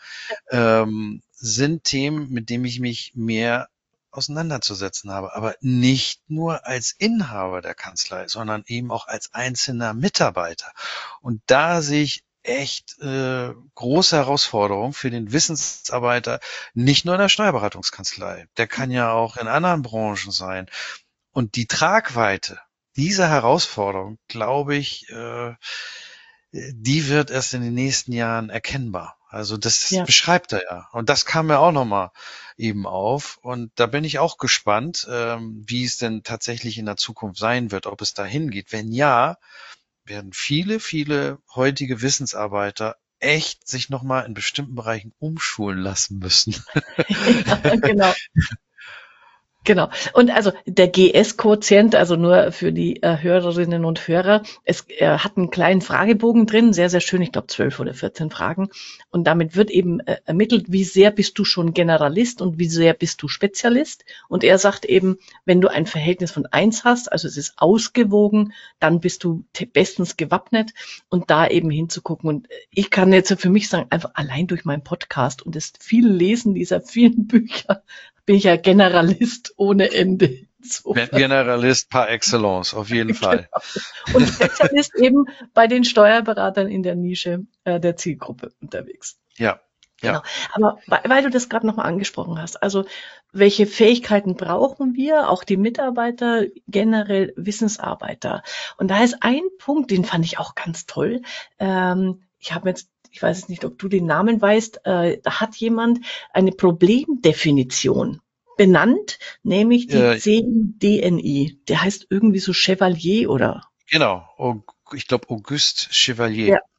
ähm, sind Themen, mit denen ich mich mehr auseinanderzusetzen habe, aber nicht nur als Inhaber der Kanzlei, sondern eben auch als einzelner Mitarbeiter. Und da sehe ich echt äh, große Herausforderung für den Wissensarbeiter, nicht nur in der Steuerberatungskanzlei. Der kann ja auch in anderen Branchen sein. Und die Tragweite dieser Herausforderung, glaube ich, äh, die wird erst in den nächsten Jahren erkennbar. Also das Ja. beschreibt er ja. Und das kam mir auch nochmal eben auf. Und da bin ich auch gespannt, ähm, wie es denn tatsächlich in der Zukunft sein wird, ob es dahin geht. Wenn ja, werden viele, viele heutige Wissensarbeiter echt sich nochmal in bestimmten Bereichen umschulen lassen müssen. Ja, genau. Genau. Und also der G S-Quotient, also nur für die äh, Hörerinnen und Hörer, es äh, hat einen kleinen Fragebogen drin, sehr, sehr schön, ich glaube zwölf oder vierzehn Fragen. Und damit wird eben äh, ermittelt, wie sehr bist du schon Generalist und wie sehr bist du Spezialist. Und er sagt eben, wenn du ein Verhältnis von eins hast, also es ist ausgewogen, dann bist du bestens gewappnet und da eben hinzugucken. Und ich kann jetzt für mich sagen, einfach allein durch meinen Podcast und das viele Lesen dieser vielen Bücher, bin ich ja Generalist ohne Ende. Insofern. Generalist par excellence, auf jeden Fall. Genau. Und Spezialist eben bei den Steuerberatern in der Nische äh, der Zielgruppe unterwegs. Ja, ja. Genau. Aber weil, weil du das gerade nochmal angesprochen hast, also welche Fähigkeiten brauchen wir, auch die Mitarbeiter, generell Wissensarbeiter? Und da ist ein Punkt, den fand ich auch ganz toll. Ähm, ich habe jetzt Ich weiß jetzt nicht, ob du den Namen weißt, äh, da hat jemand eine Problemdefinition benannt, nämlich die Äh, C I D N I. Der heißt irgendwie so Chevalier oder? genau, ich glaube Auguste Chevalier. Ja.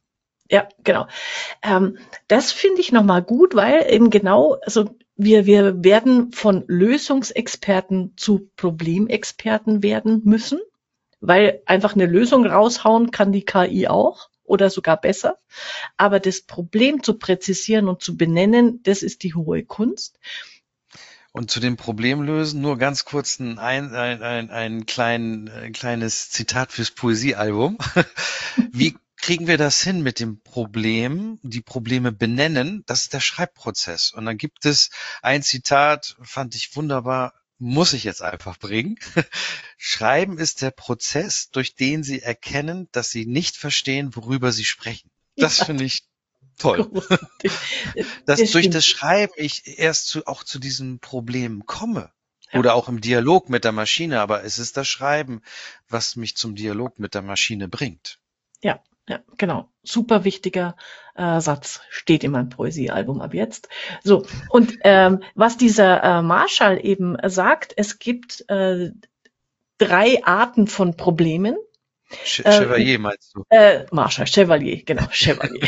Ja, genau. Ähm, das finde ich nochmal gut, weil eben genau, also wir, wir werden von Lösungsexperten zu Problemexperten werden müssen, weil einfach eine Lösung raushauen kann die K I auch oder sogar besser. Aber das Problem zu präzisieren und zu benennen, das ist die hohe Kunst. Und zu dem Problemlösen nur ganz kurz ein, ein, ein, ein, ein, klein, ein kleines Zitat fürs Poesiealbum. Wie kriegen wir das hin mit dem Problem, die Probleme benennen? Das ist der Schreibprozess. Und dann gibt es ein Zitat, fand ich wunderbar, muss ich jetzt einfach bringen. Schreiben ist der Prozess, durch den Sie erkennen, dass Sie nicht verstehen, worüber Sie sprechen. Das Ja, finde ich toll. großartig. Dass Das durch stimmt. das Schreiben ich erst zu, auch zu diesem Problem komme. Ja, Oder auch im Dialog mit der Maschine, aber es ist das Schreiben, was mich zum Dialog mit der Maschine bringt. ja, ja, genau. Super wichtiger äh, Satz steht in meinem Poesiealbum ab jetzt. So, und ähm, was dieser äh, Marshall eben sagt, es gibt äh, drei Arten von Problemen. Ch Äh, Chevalier meinst du? äh, Marshall, Chevalier, genau, Chevalier.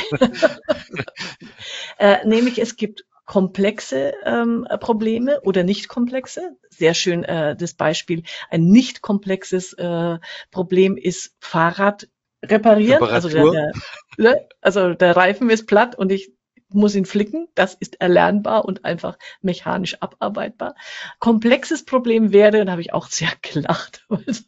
äh, nämlich es gibt komplexe ähm, Probleme oder nicht komplexe. Sehr schön äh, das Beispiel. Ein nicht komplexes äh, Problem ist Fahrrad reparieren. Also der, Reparatur? der, ne? also der Reifen ist platt und ich muss ihn flicken. Das ist erlernbar und einfach mechanisch abarbeitbar. Komplexes Problem wäre, und da habe ich auch sehr gelacht,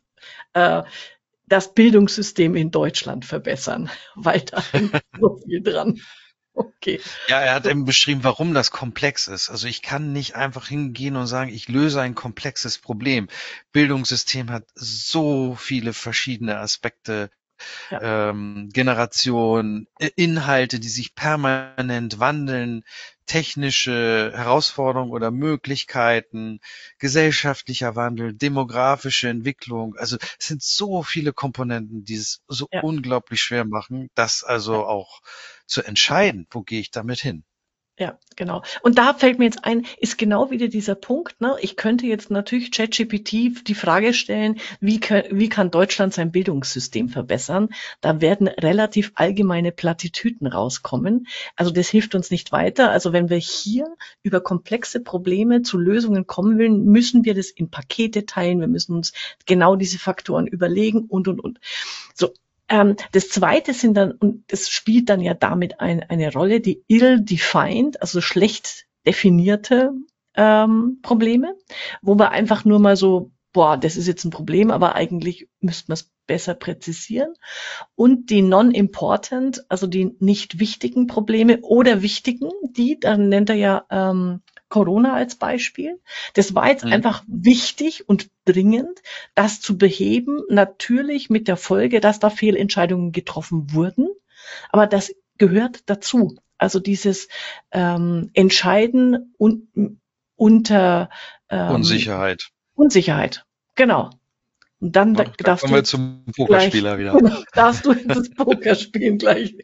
äh, das Bildungssystem in Deutschland verbessern, weil da hängt so viel dran. Okay. Ja, er hat So, eben beschrieben, warum das komplex ist. Also ich kann nicht einfach hingehen und sagen, ich löse ein komplexes Problem. Bildungssystem hat so viele verschiedene Aspekte, ja, ähm, Generation, I- Inhalte, die sich permanent wandeln, technische Herausforderungen oder Möglichkeiten, gesellschaftlicher Wandel, demografische Entwicklung. Also es sind so viele Komponenten, die es so ja. unglaublich schwer machen, das Ja, also auch zu entscheiden, wo gehe ich damit hin. ja, genau. Und da fällt mir jetzt ein, ist genau wieder dieser Punkt, ne? Ich könnte jetzt natürlich ChatGPT die Frage stellen, wie, kö- wie kann Deutschland sein Bildungssystem verbessern? Da werden relativ allgemeine Plattitüden rauskommen. Also das hilft uns nicht weiter. Also wenn wir hier über komplexe Probleme zu Lösungen kommen wollen, müssen wir das in Pakete teilen. Wir müssen uns genau diese Faktoren überlegen und, und, und. So, Ähm, das Zweite sind dann, und das spielt dann ja damit ein, eine Rolle, die ill-defined, also schlecht definierte ähm, Probleme, wo wir einfach nur mal so, boah, das ist jetzt ein Problem, aber eigentlich müsste man es besser präzisieren. Und die non-important, also die nicht wichtigen Probleme oder wichtigen, die, dann nennt er ja ähm, Corona als Beispiel. Das war jetzt Mhm. einfach wichtig und dringend, das zu beheben, natürlich mit der Folge, dass da Fehlentscheidungen getroffen wurden, aber das gehört dazu. Also dieses ähm, Entscheiden un unter ähm, Unsicherheit. Unsicherheit. Genau. Und dann da- Ne? Da darfst kommen du wir jetzt zum gleich, Pokerspieler wieder. darfst du das Pokerspielen gleich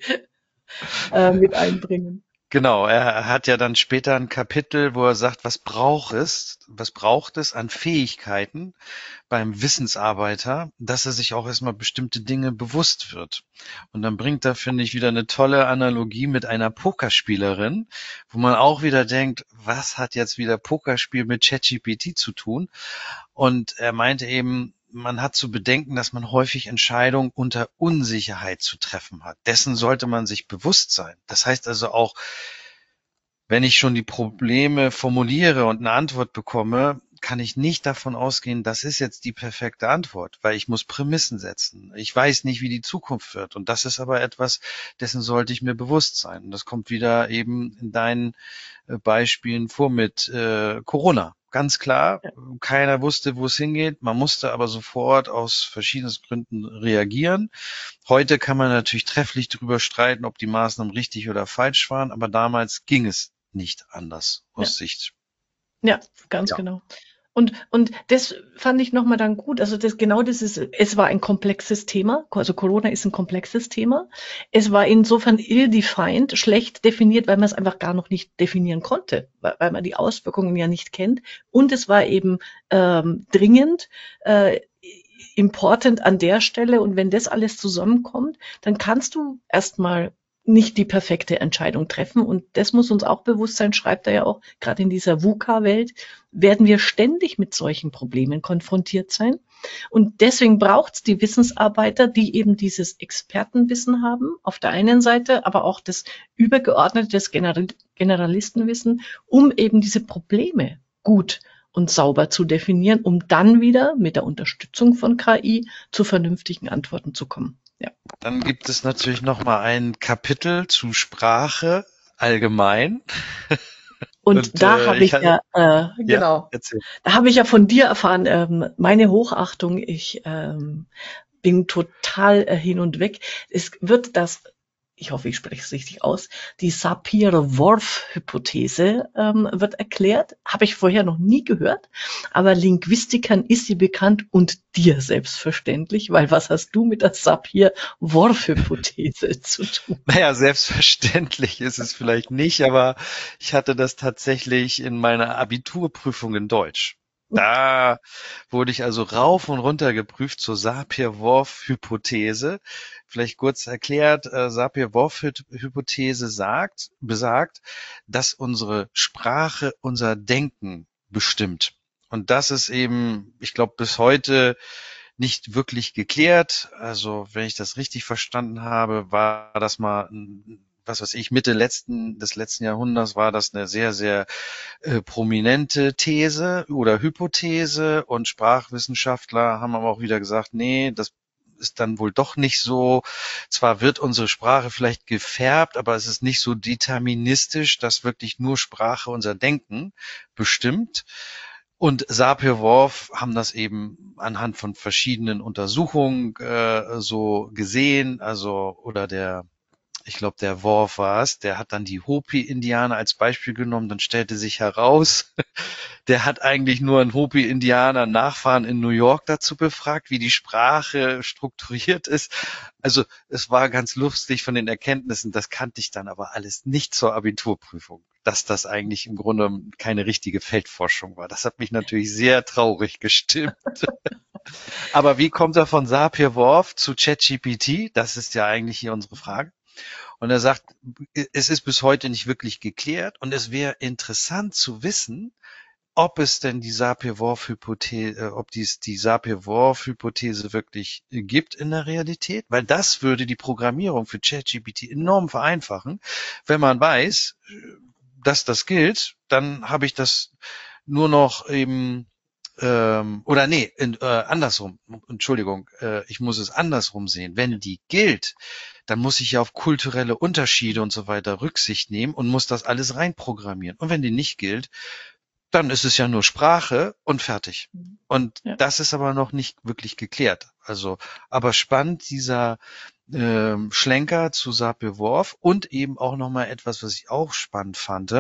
äh, mit einbringen. Genau, er hat ja dann später ein Kapitel, wo er sagt, was braucht es, was braucht es an Fähigkeiten beim Wissensarbeiter, dass er sich auch erstmal bestimmte Dinge bewusst wird. Und dann bringt er, finde ich, wieder eine tolle Analogie mit einer Pokerspielerin, wo man auch wieder denkt, was hat jetzt wieder Pokerspiel mit ChatGPT zu tun? Und er meinte eben, man hat zu bedenken, dass man häufig Entscheidungen unter Unsicherheit zu treffen hat. Dessen sollte man sich bewusst sein. Das heißt also auch, wenn ich schon die Probleme formuliere und eine Antwort bekomme, kann ich nicht davon ausgehen, das ist jetzt die perfekte Antwort, weil ich muss Prämissen setzen. Ich weiß nicht, wie die Zukunft wird. Und das ist aber etwas, dessen sollte ich mir bewusst sein. Und das kommt wieder eben in deinen äh, Beispielen vor mit äh, Corona. Ganz klar, Ja, keiner wusste, wo es hingeht. Man musste aber sofort aus verschiedenen Gründen reagieren. Heute kann man natürlich trefflich darüber streiten, ob die Maßnahmen richtig oder falsch waren, aber damals ging es nicht anders ja, aus Sicht. ja, ganz Ja. genau. Und, und das fand ich nochmal dann gut. Also das, genau das ist, es war ein komplexes Thema. Also Corona ist ein komplexes Thema. Es war insofern ill-defined, schlecht definiert, weil man es einfach gar noch nicht definieren konnte, weil, weil man die Auswirkungen ja nicht kennt. Und es war eben ähm, dringend, äh, important an der Stelle. Und wenn das alles zusammenkommt, dann kannst du erstmal nicht die perfekte Entscheidung treffen. Und das muss uns auch bewusst sein, schreibt er ja auch, gerade in dieser VUCA-Welt werden wir ständig mit solchen Problemen konfrontiert sein. Und deswegen braucht es die Wissensarbeiter, die eben dieses Expertenwissen haben, auf der einen Seite, aber auch das übergeordnete, das General Generalistenwissen, um eben diese Probleme gut und sauber zu definieren, um dann wieder mit der Unterstützung von K I zu vernünftigen Antworten zu kommen. Ja. Dann gibt es natürlich noch mal ein Kapitel zu Sprache allgemein. Und, Und da äh, habe ich ich ja, äh, genau, ja, erzähl. da habe ich ja von dir erfahren, ähm, meine Hochachtung, ich ähm, bin total äh, hin und weg. Es wird das, ich hoffe, ich spreche es richtig aus, die Sapir-Whorf-Hypothese ähm, wird erklärt. Habe ich vorher noch nie gehört, aber Linguistikern ist sie bekannt und dir selbstverständlich, weil was hast du mit der Sapir-Whorf-Hypothese zu tun? Naja, selbstverständlich ist es vielleicht nicht, aber ich hatte das tatsächlich in meiner Abiturprüfung in Deutsch. Da wurde ich also rauf und runter geprüft zur Sapir-Whorf-Hypothese. Vielleicht kurz erklärt, äh, Sapir-Whorf-Hypothese sagt, besagt, dass unsere Sprache unser Denken bestimmt. Und das ist eben, ich glaube, bis heute nicht wirklich geklärt. Also, wenn ich das richtig verstanden habe, war das mal, was weiß ich, Mitte letzten, des letzten Jahrhunderts war das eine sehr, sehr äh, prominente These oder Hypothese, und Sprachwissenschaftler haben aber auch wieder gesagt, nee, das ist dann wohl doch nicht so. Zwar wird unsere Sprache vielleicht gefärbt, aber es ist nicht so deterministisch, dass wirklich nur Sprache unser Denken bestimmt. Und Sapir-Whorf haben das eben anhand von verschiedenen Untersuchungen äh, so gesehen, also oder der ich glaube, der Worf war es, der hat dann die Hopi-Indianer als Beispiel genommen, dann stellte sich heraus, der hat eigentlich nur einen Hopi-Indianer Nachfahren in New York dazu befragt, wie die Sprache strukturiert ist. Also es war ganz lustig von den Erkenntnissen, das kannte ich dann aber alles nicht zur Abiturprüfung, dass das eigentlich im Grunde keine richtige Feldforschung war. Das hat mich natürlich sehr traurig gestimmt. Aber wie kommt er von Sapir-Whorf zu ChatGPT? Das ist ja eigentlich hier unsere Frage. Und er sagt, es ist bis heute nicht wirklich geklärt und es wäre interessant zu wissen, ob es denn die Sapir-Whorf-Hypothese, ob dies die Sapir-Whorf-Hypothese wirklich gibt in der Realität, weil das würde die Programmierung für ChatGPT enorm vereinfachen. Wenn man weiß, dass das gilt, dann habe ich das nur noch eben ähm, oder nee, in, äh, andersrum, Entschuldigung, äh, ich muss es andersrum sehen. Wenn die gilt, dann muss ich ja auf kulturelle Unterschiede und so weiter Rücksicht nehmen und muss das alles reinprogrammieren. Und wenn die nicht gilt, dann ist es ja nur Sprache und fertig. Und ja. Das ist aber noch nicht wirklich geklärt. Also, aber spannend dieser ähm, Schlenker zu Sapir-Whorf und eben auch nochmal etwas, was ich auch spannend fand.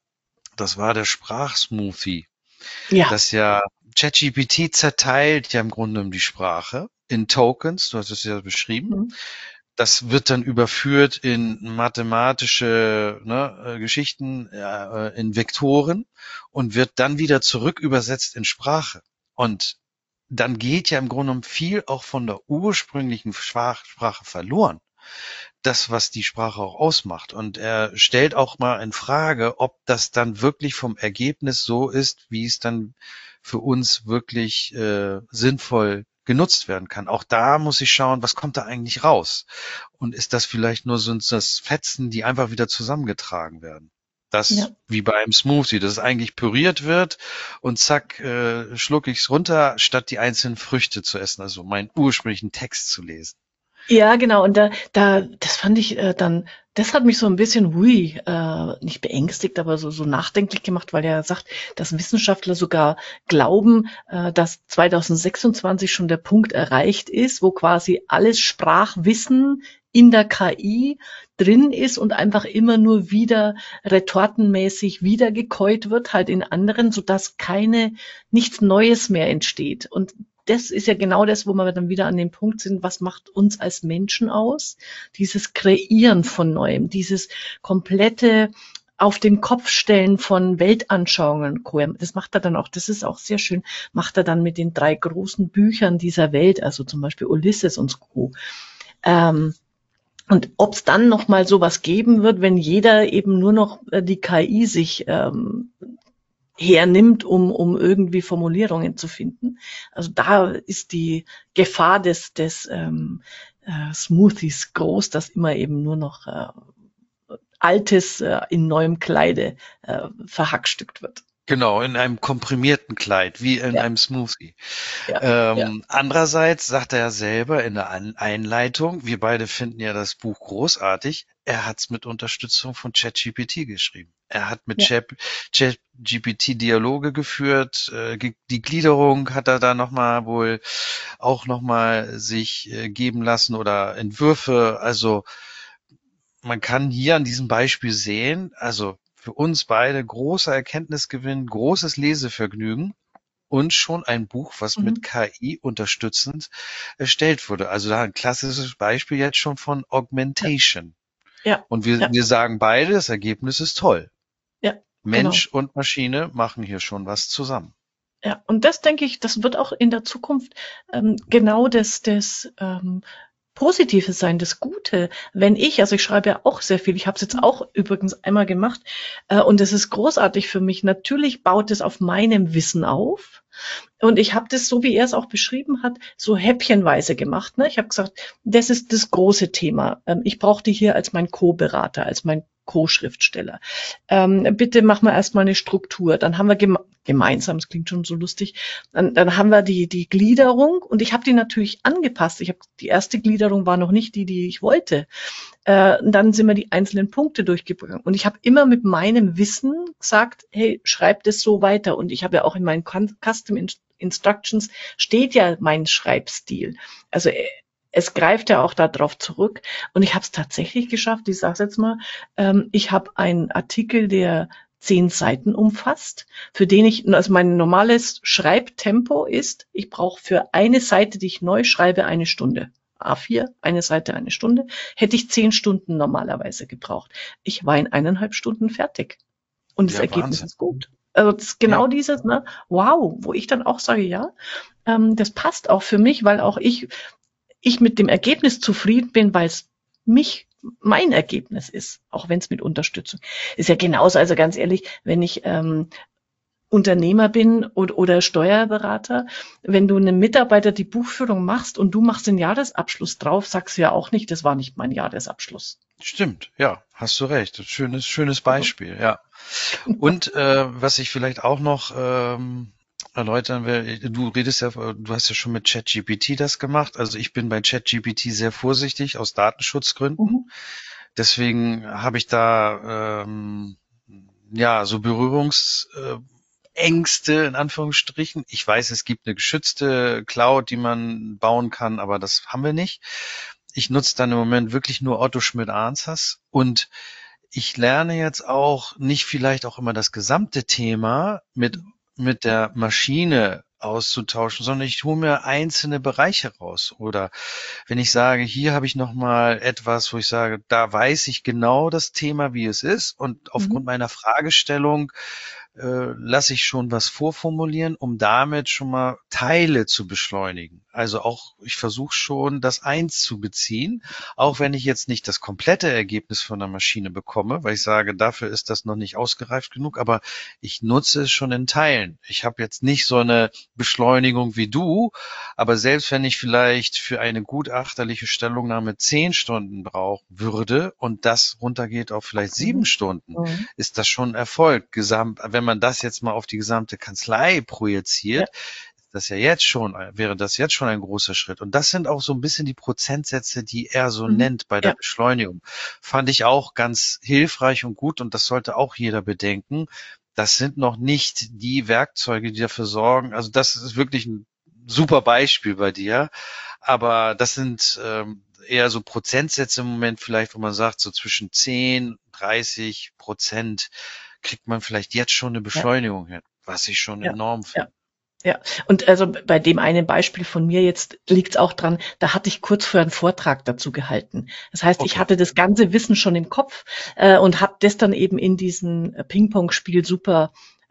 Das war der Sprachsmoothie. Ja. Das ja ChatGPT zerteilt ja im Grunde die Sprache in Tokens, du hast es ja beschrieben. Mhm. Das wird dann überführt in mathematische ne, Geschichten, äh, in Vektoren und wird dann wieder zurück übersetzt in Sprache. Und dann geht ja im Grunde viel auch von der ursprünglichen Sprache verloren. Das, was die Sprache auch ausmacht. Und er stellt auch mal in Frage, ob das dann wirklich vom Ergebnis so ist, wie es dann für uns wirklich äh, sinnvoll genutzt werden kann. Auch da muss ich schauen, was kommt da eigentlich raus? Und ist das vielleicht nur so das Fetzen, die einfach wieder zusammengetragen werden? Das ja. Wie bei einem Smoothie, dass es eigentlich püriert wird und zack, äh, schluck ich's runter, statt die einzelnen Früchte zu essen, also meinen ursprünglichen Text zu lesen. Ja, genau. Und da, da, das fand ich äh, dann, das hat mich so ein bisschen, hui, äh, nicht beängstigt, aber so, so nachdenklich gemacht, weil er sagt, dass Wissenschaftler sogar glauben, äh, dass zwanzig sechsundzwanzig schon der Punkt erreicht ist, wo quasi alles Sprachwissen in der K I drin ist und einfach immer nur wieder retortenmäßig wiedergekäut wird, halt in anderen, sodass keine, nichts Neues mehr entsteht. Und das ist ja genau das, wo wir dann wieder an dem Punkt sind, was macht uns als Menschen aus? Dieses Kreieren von Neuem, dieses komplette auf den Kopf stellen von Weltanschauungen. Das macht er dann auch, das ist auch sehr schön, macht er dann mit den drei großen Büchern dieser Welt, also zum Beispiel Ulysses und Co. Ähm, Und ob es dann noch mal sowas geben wird, wenn jeder eben nur noch äh, die K I sich ähm, hernimmt, um um irgendwie Formulierungen zu finden. Also da ist die Gefahr des des ähm, äh, Smoothies groß, dass immer eben nur noch äh, Altes äh, in neuem Kleide äh, verhackstückt wird. Genau, in einem komprimierten Kleid, wie in Ja, einem Smoothie. ja, ja. Ähm, andererseits sagt er ja selber in der An Einleitung, wir beide finden ja das Buch großartig, er hat es mit Unterstützung von ChatGPT geschrieben. Er hat mit Ja. Chat- ChatGPT Dialoge geführt, äh, ge- die Gliederung hat er da nochmal wohl auch nochmal sich äh, geben lassen oder Entwürfe, also man kann hier an diesem Beispiel sehen, also für uns beide großer Erkenntnisgewinn, großes Lesevergnügen und schon ein Buch, was mit Mhm. K I unterstützend erstellt wurde. Also da ein klassisches Beispiel jetzt schon von Ja, Augmentation. ja, Und wir, ja, wir sagen beide, das Ergebnis ist toll. ja, genau. Mensch und Maschine machen hier schon was zusammen. Ja, und das denke ich, das wird auch in der Zukunft ähm, genau das, das ähm, Positive sein, das Gute. Wenn ich, also ich schreibe ja auch sehr viel, ich habe es jetzt auch übrigens einmal gemacht äh, und es ist großartig für mich. Natürlich baut es auf meinem Wissen auf. Und ich habe das, so wie er es auch beschrieben hat, so häppchenweise gemacht. Ne? Ich habe gesagt, das ist das große Thema. Ähm, ich brauche dich hier als mein Co-Berater, als mein Co-Schriftsteller. Ähm, bitte mach mal erstmal eine Struktur. Dann haben wir geme gemeinsam, das klingt schon so lustig, dann, dann haben wir die, die Gliederung und ich habe die natürlich angepasst. Ich habe die erste Gliederung war noch nicht die, die ich wollte. Äh, dann sind wir die einzelnen Punkte durchgegangen. Und ich habe immer mit meinem Wissen gesagt, hey, schreib das so weiter. Und ich habe ja auch in meinen Custom Instructions steht ja mein Schreibstil. Also äh, es greift ja auch darauf zurück. Und ich habe es tatsächlich geschafft, ich sage es jetzt mal, ähm, ich habe einen Artikel, der zehn Seiten umfasst, für den ich, also mein normales Schreibtempo ist, ich brauche für eine Seite, die ich neu schreibe, eine Stunde. A vier, eine Seite, eine Stunde, hätte ich zehn Stunden normalerweise gebraucht. Ich war in eineinhalb Stunden fertig. Und das Ja, Ergebnis Wahnsinn. ist gut. Also das ist genau Ja, dieses, ne, wow, wo ich dann auch sage, ja, ähm, das passt auch für mich, weil auch ich, ich mit dem Ergebnis zufrieden bin, weil es mich, mein Ergebnis ist, auch wenn es mit Unterstützung ist. Ja genauso, also ganz ehrlich, wenn ich ähm, Unternehmer bin oder, oder Steuerberater, wenn du einem Mitarbeiter die Buchführung machst und du machst den Jahresabschluss drauf, sagst du ja auch nicht, das war nicht mein Jahresabschluss. stimmt. Ja, hast du recht. Schönes, schönes Beispiel. Ja. Und äh, was ich vielleicht auch noch ähm, erläutern will, du redest ja, du hast ja schon mit ChatGPT das gemacht. Also ich bin bei ChatGPT sehr vorsichtig aus Datenschutzgründen. Mhm. Deswegen habe ich da ähm, ja so Berührungsängste in Anführungsstrichen. Ich weiß, es gibt eine geschützte Cloud, die man bauen kann, aber das haben wir nicht. Ich nutze dann im Moment wirklich nur Otto Schmidt-Arnzers und ich lerne jetzt auch nicht vielleicht auch immer das gesamte Thema mit, mit der Maschine auszutauschen, sondern ich hole mir einzelne Bereiche raus. Oder wenn ich sage, hier habe ich nochmal etwas, wo ich sage, da weiß ich genau das Thema, wie es ist und aufgrund Mhm. meiner Fragestellung äh, lasse ich schon was vorformulieren, um damit schon mal Teile zu beschleunigen. Also auch, ich versuche schon, das einzubeziehen, auch wenn ich jetzt nicht das komplette Ergebnis von der Maschine bekomme, weil ich sage, dafür ist das noch nicht ausgereift genug, aber ich nutze es schon in Teilen. Ich habe jetzt nicht so eine Beschleunigung wie du, aber selbst wenn ich vielleicht für eine gutachterliche Stellungnahme zehn Stunden brauchen würde und das runtergeht auf vielleicht sieben Mhm. Stunden, Mhm. ist das schon ein Erfolg. Gesamt, wenn man das jetzt mal auf die gesamte Kanzlei Ja, projiziert, ist das ja jetzt schon, wäre das jetzt schon ein großer Schritt. Und das sind auch so ein bisschen die Prozentsätze, die er so mhm. nennt bei der Ja, Beschleunigung. Fand ich auch ganz hilfreich und gut und das sollte auch jeder bedenken. Das sind noch nicht die Werkzeuge, die dafür sorgen. Also das ist wirklich ein super Beispiel bei dir. Aber das sind ähm, eher so Prozentsätze im Moment vielleicht, wo man sagt, so zwischen zehn, dreißig Prozent kriegt man vielleicht jetzt schon eine ja, Beschleunigung hin, was ich schon ja, enorm ja. finde. Ja, und also bei dem einen Beispiel von mir jetzt liegt es auch dran, da hatte ich kurz vorher einen Vortrag dazu gehalten. Das heißt, ich Okay. hatte das ganze Wissen schon im Kopf äh, und habe das dann eben in diesem Ping-Pong-Spiel super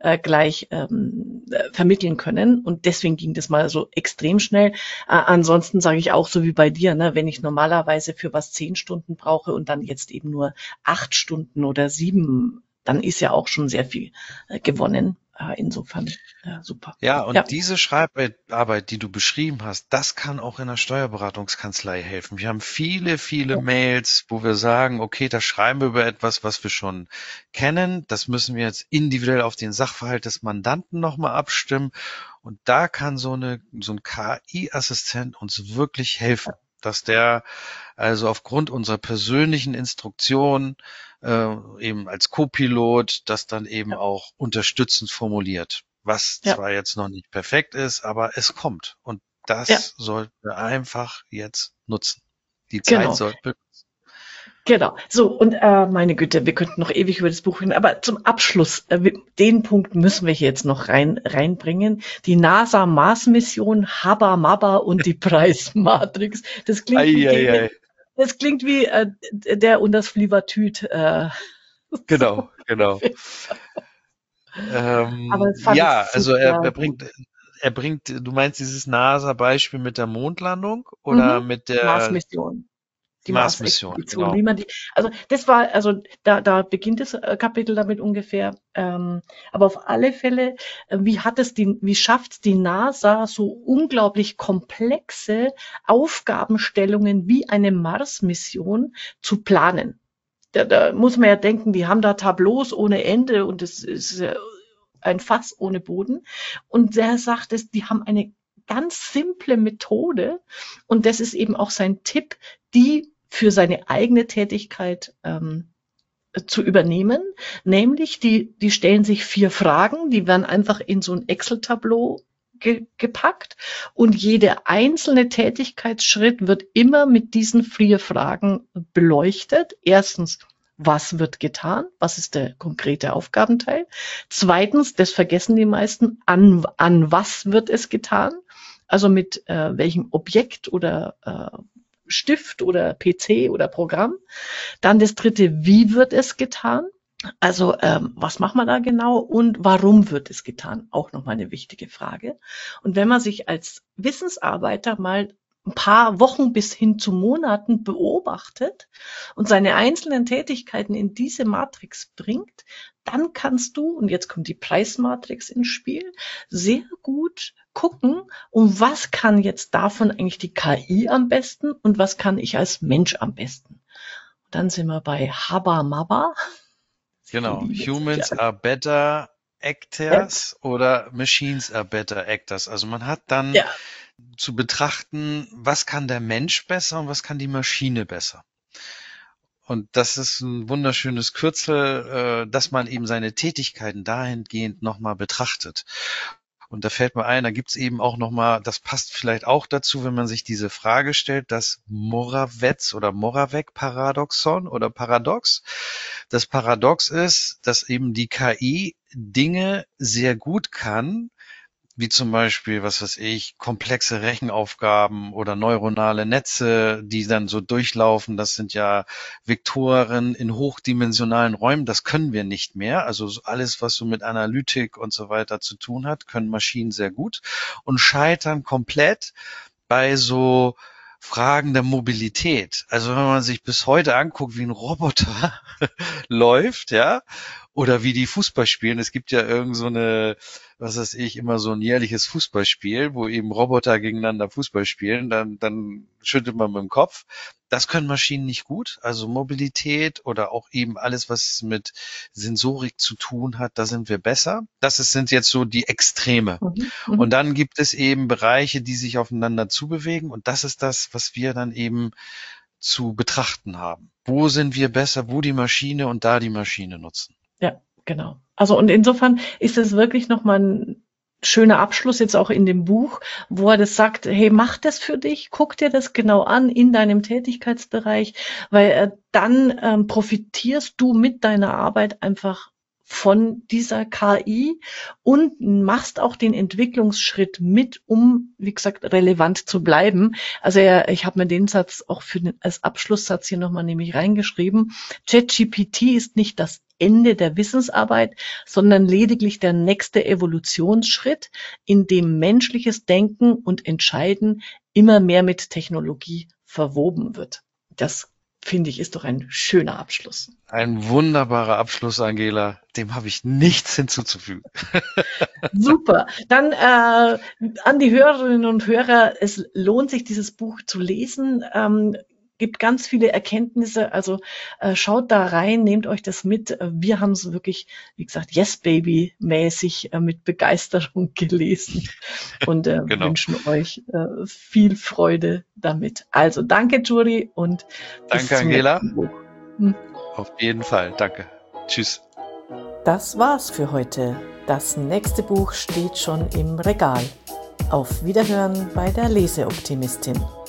äh, gleich ähm, äh, vermitteln können. Und deswegen ging das mal so extrem schnell. Äh, ansonsten sage ich auch so wie bei dir, ne, wenn ich normalerweise für was zehn Stunden brauche und dann jetzt eben nur acht Stunden oder sieben, dann ist ja auch schon sehr viel äh, gewonnen. Äh, insofern, ja, super. Ja, und Ja, diese Schreibarbeit, Arbeit, die du beschrieben hast, das kann auch in der Steuerberatungskanzlei helfen. Wir haben viele, viele ja, Mails, wo wir sagen, okay, da schreiben wir über etwas, was wir schon kennen. Das müssen wir jetzt individuell auf den Sachverhalt des Mandanten nochmal abstimmen. Und da kann so eine, so ein K I-Assistent uns wirklich helfen, dass der also aufgrund unserer persönlichen Instruktion äh, eben als Co-Pilot das dann eben ja, auch unterstützend formuliert. Was ja, zwar jetzt noch nicht perfekt ist, aber es kommt. Und ja, das sollten wir einfach jetzt nutzen. Die Zeit genau. sollten wir. Genau. So, und äh, meine Güte, wir könnten noch ewig über das Buch reden, aber zum Abschluss, äh, wir- den Punkt müssen wir hier jetzt noch rein reinbringen. Die NASA-Mars-Mission, Habba Mabba und die Preismatrix. Das klingt wie David, Eieiei. das klingt wie äh, der und das Flievertüt. Äh, so. Genau, genau. Aber Ähm, das fand ich ja, also er, super er gut. bringt, er bringt, du meinst dieses NASA-Beispiel mit der Mondlandung oder Mhm. mit der Mars-Mission. Die Mars-Mission? Mars-Expedition, Genau. wie man die, also das war, also da, da beginnt das äh, Kapitel damit ungefähr. Ähm, aber auf alle Fälle, äh, wie hat es die, wie schafft die NASA so unglaublich komplexe Aufgabenstellungen wie eine Mars-Mission zu planen? Da, da muss man ja denken, die haben da Tableaus ohne Ende und es ist äh, ein Fass ohne Boden. Und der sagt es, die haben eine ganz simple Methode und das ist eben auch sein Tipp, die für seine eigene Tätigkeit ähm, zu übernehmen, nämlich die, die stellen sich vier Fragen, die werden einfach in so ein Excel-Tableau ge gepackt und jeder einzelne Tätigkeitsschritt wird immer mit diesen vier Fragen beleuchtet. Erstens, was wird getan? Was ist der konkrete Aufgabenteil? Zweitens, das vergessen die meisten, an, an was wird es getan? Also mit äh, welchem Objekt oder äh, Stift oder P C oder Programm. Dann das dritte, wie wird es getan? Also ähm, was macht man da genau und warum wird es getan? Auch nochmal eine wichtige Frage. Und wenn man sich als Wissensarbeiter mal ein paar Wochen bis hin zu Monaten beobachtet und seine einzelnen Tätigkeiten in diese Matrix bringt, dann kannst du, und jetzt kommt die Preismatrix ins Spiel, sehr gut gucken, um was kann jetzt davon eigentlich die K I am besten und was kann ich als Mensch am besten. Dann sind wir bei Habba Mabba. Ich Genau. liebe Humans solche are better Apps. actors oder Machines are better actors. Also man hat dann Ja, zu betrachten, was kann der Mensch besser und was kann die Maschine besser. Und das ist ein wunderschönes Kürzel, äh, dass man eben seine Tätigkeiten dahingehend nochmal betrachtet. Und da fällt mir ein, da gibt's eben auch nochmal, das passt vielleicht auch dazu, wenn man sich diese Frage stellt, das Moravec oder Moravec-Paradoxon oder Paradox. Das Paradox ist, dass eben die K I Dinge sehr gut kann, wie zum Beispiel, was weiß ich, komplexe Rechenaufgaben oder neuronale Netze, die dann so durchlaufen. Das sind ja Vektoren in hochdimensionalen Räumen. Das können wir nicht mehr. Also so alles, was so mit Analytik und so weiter zu tun hat, können Maschinen sehr gut und scheitern komplett bei so Fragen der Mobilität. Also wenn man sich bis heute anguckt, wie ein Roboter läuft, ja, oder wie die Fußball spielen. Es gibt ja irgend so eine, was weiß ich, immer so ein jährliches Fußballspiel, wo eben Roboter gegeneinander Fußball spielen, dann, dann schüttelt man mit dem Kopf. Das können Maschinen nicht gut. Also Mobilität oder auch eben alles, was mit Sensorik zu tun hat, da sind wir besser. Das ist, sind jetzt so die Extreme. mhm, Und mhm. dann gibt es eben Bereiche, die sich aufeinander zubewegen. Und das ist das, was wir dann eben zu betrachten haben. Wo sind wir besser, wo die Maschine und da die Maschine nutzen. Ja, genau. Also und insofern ist es wirklich nochmal ein schöner Abschluss jetzt auch in dem Buch, wo er das sagt, hey, mach das für dich, guck dir das genau an in deinem Tätigkeitsbereich, weil äh, dann ähm, profitierst du mit deiner Arbeit einfach von dieser K I und machst auch den Entwicklungsschritt mit, um, wie gesagt, relevant zu bleiben. Also er, ich habe mir den Satz auch für den, als Abschlusssatz hier nochmal nämlich reingeschrieben. ChatGPT ist nicht das Ende der Wissensarbeit, sondern lediglich der nächste Evolutionsschritt, in dem menschliches Denken und Entscheiden immer mehr mit Technologie verwoben wird. Das, finde ich, ist doch ein schöner Abschluss. Ein wunderbarer Abschluss, Angela. Dem habe ich nichts hinzuzufügen. Super. Dann äh, an die Hörerinnen und Hörer, es lohnt sich, dieses Buch zu lesen. Ähm, gibt ganz viele Erkenntnisse, also äh, schaut da rein, nehmt euch das mit. Wir haben es wirklich, wie gesagt, Yes Baby mäßig äh, mit Begeisterung gelesen und äh, genau. wünschen euch äh, viel Freude damit. Also danke, Juri, und danke, bis zum Angela. nächsten Buch. Hm. Auf jeden Fall, danke. Tschüss. Das war's für heute. Das nächste Buch steht schon im Regal. Auf Wiederhören bei der Leseoptimistin.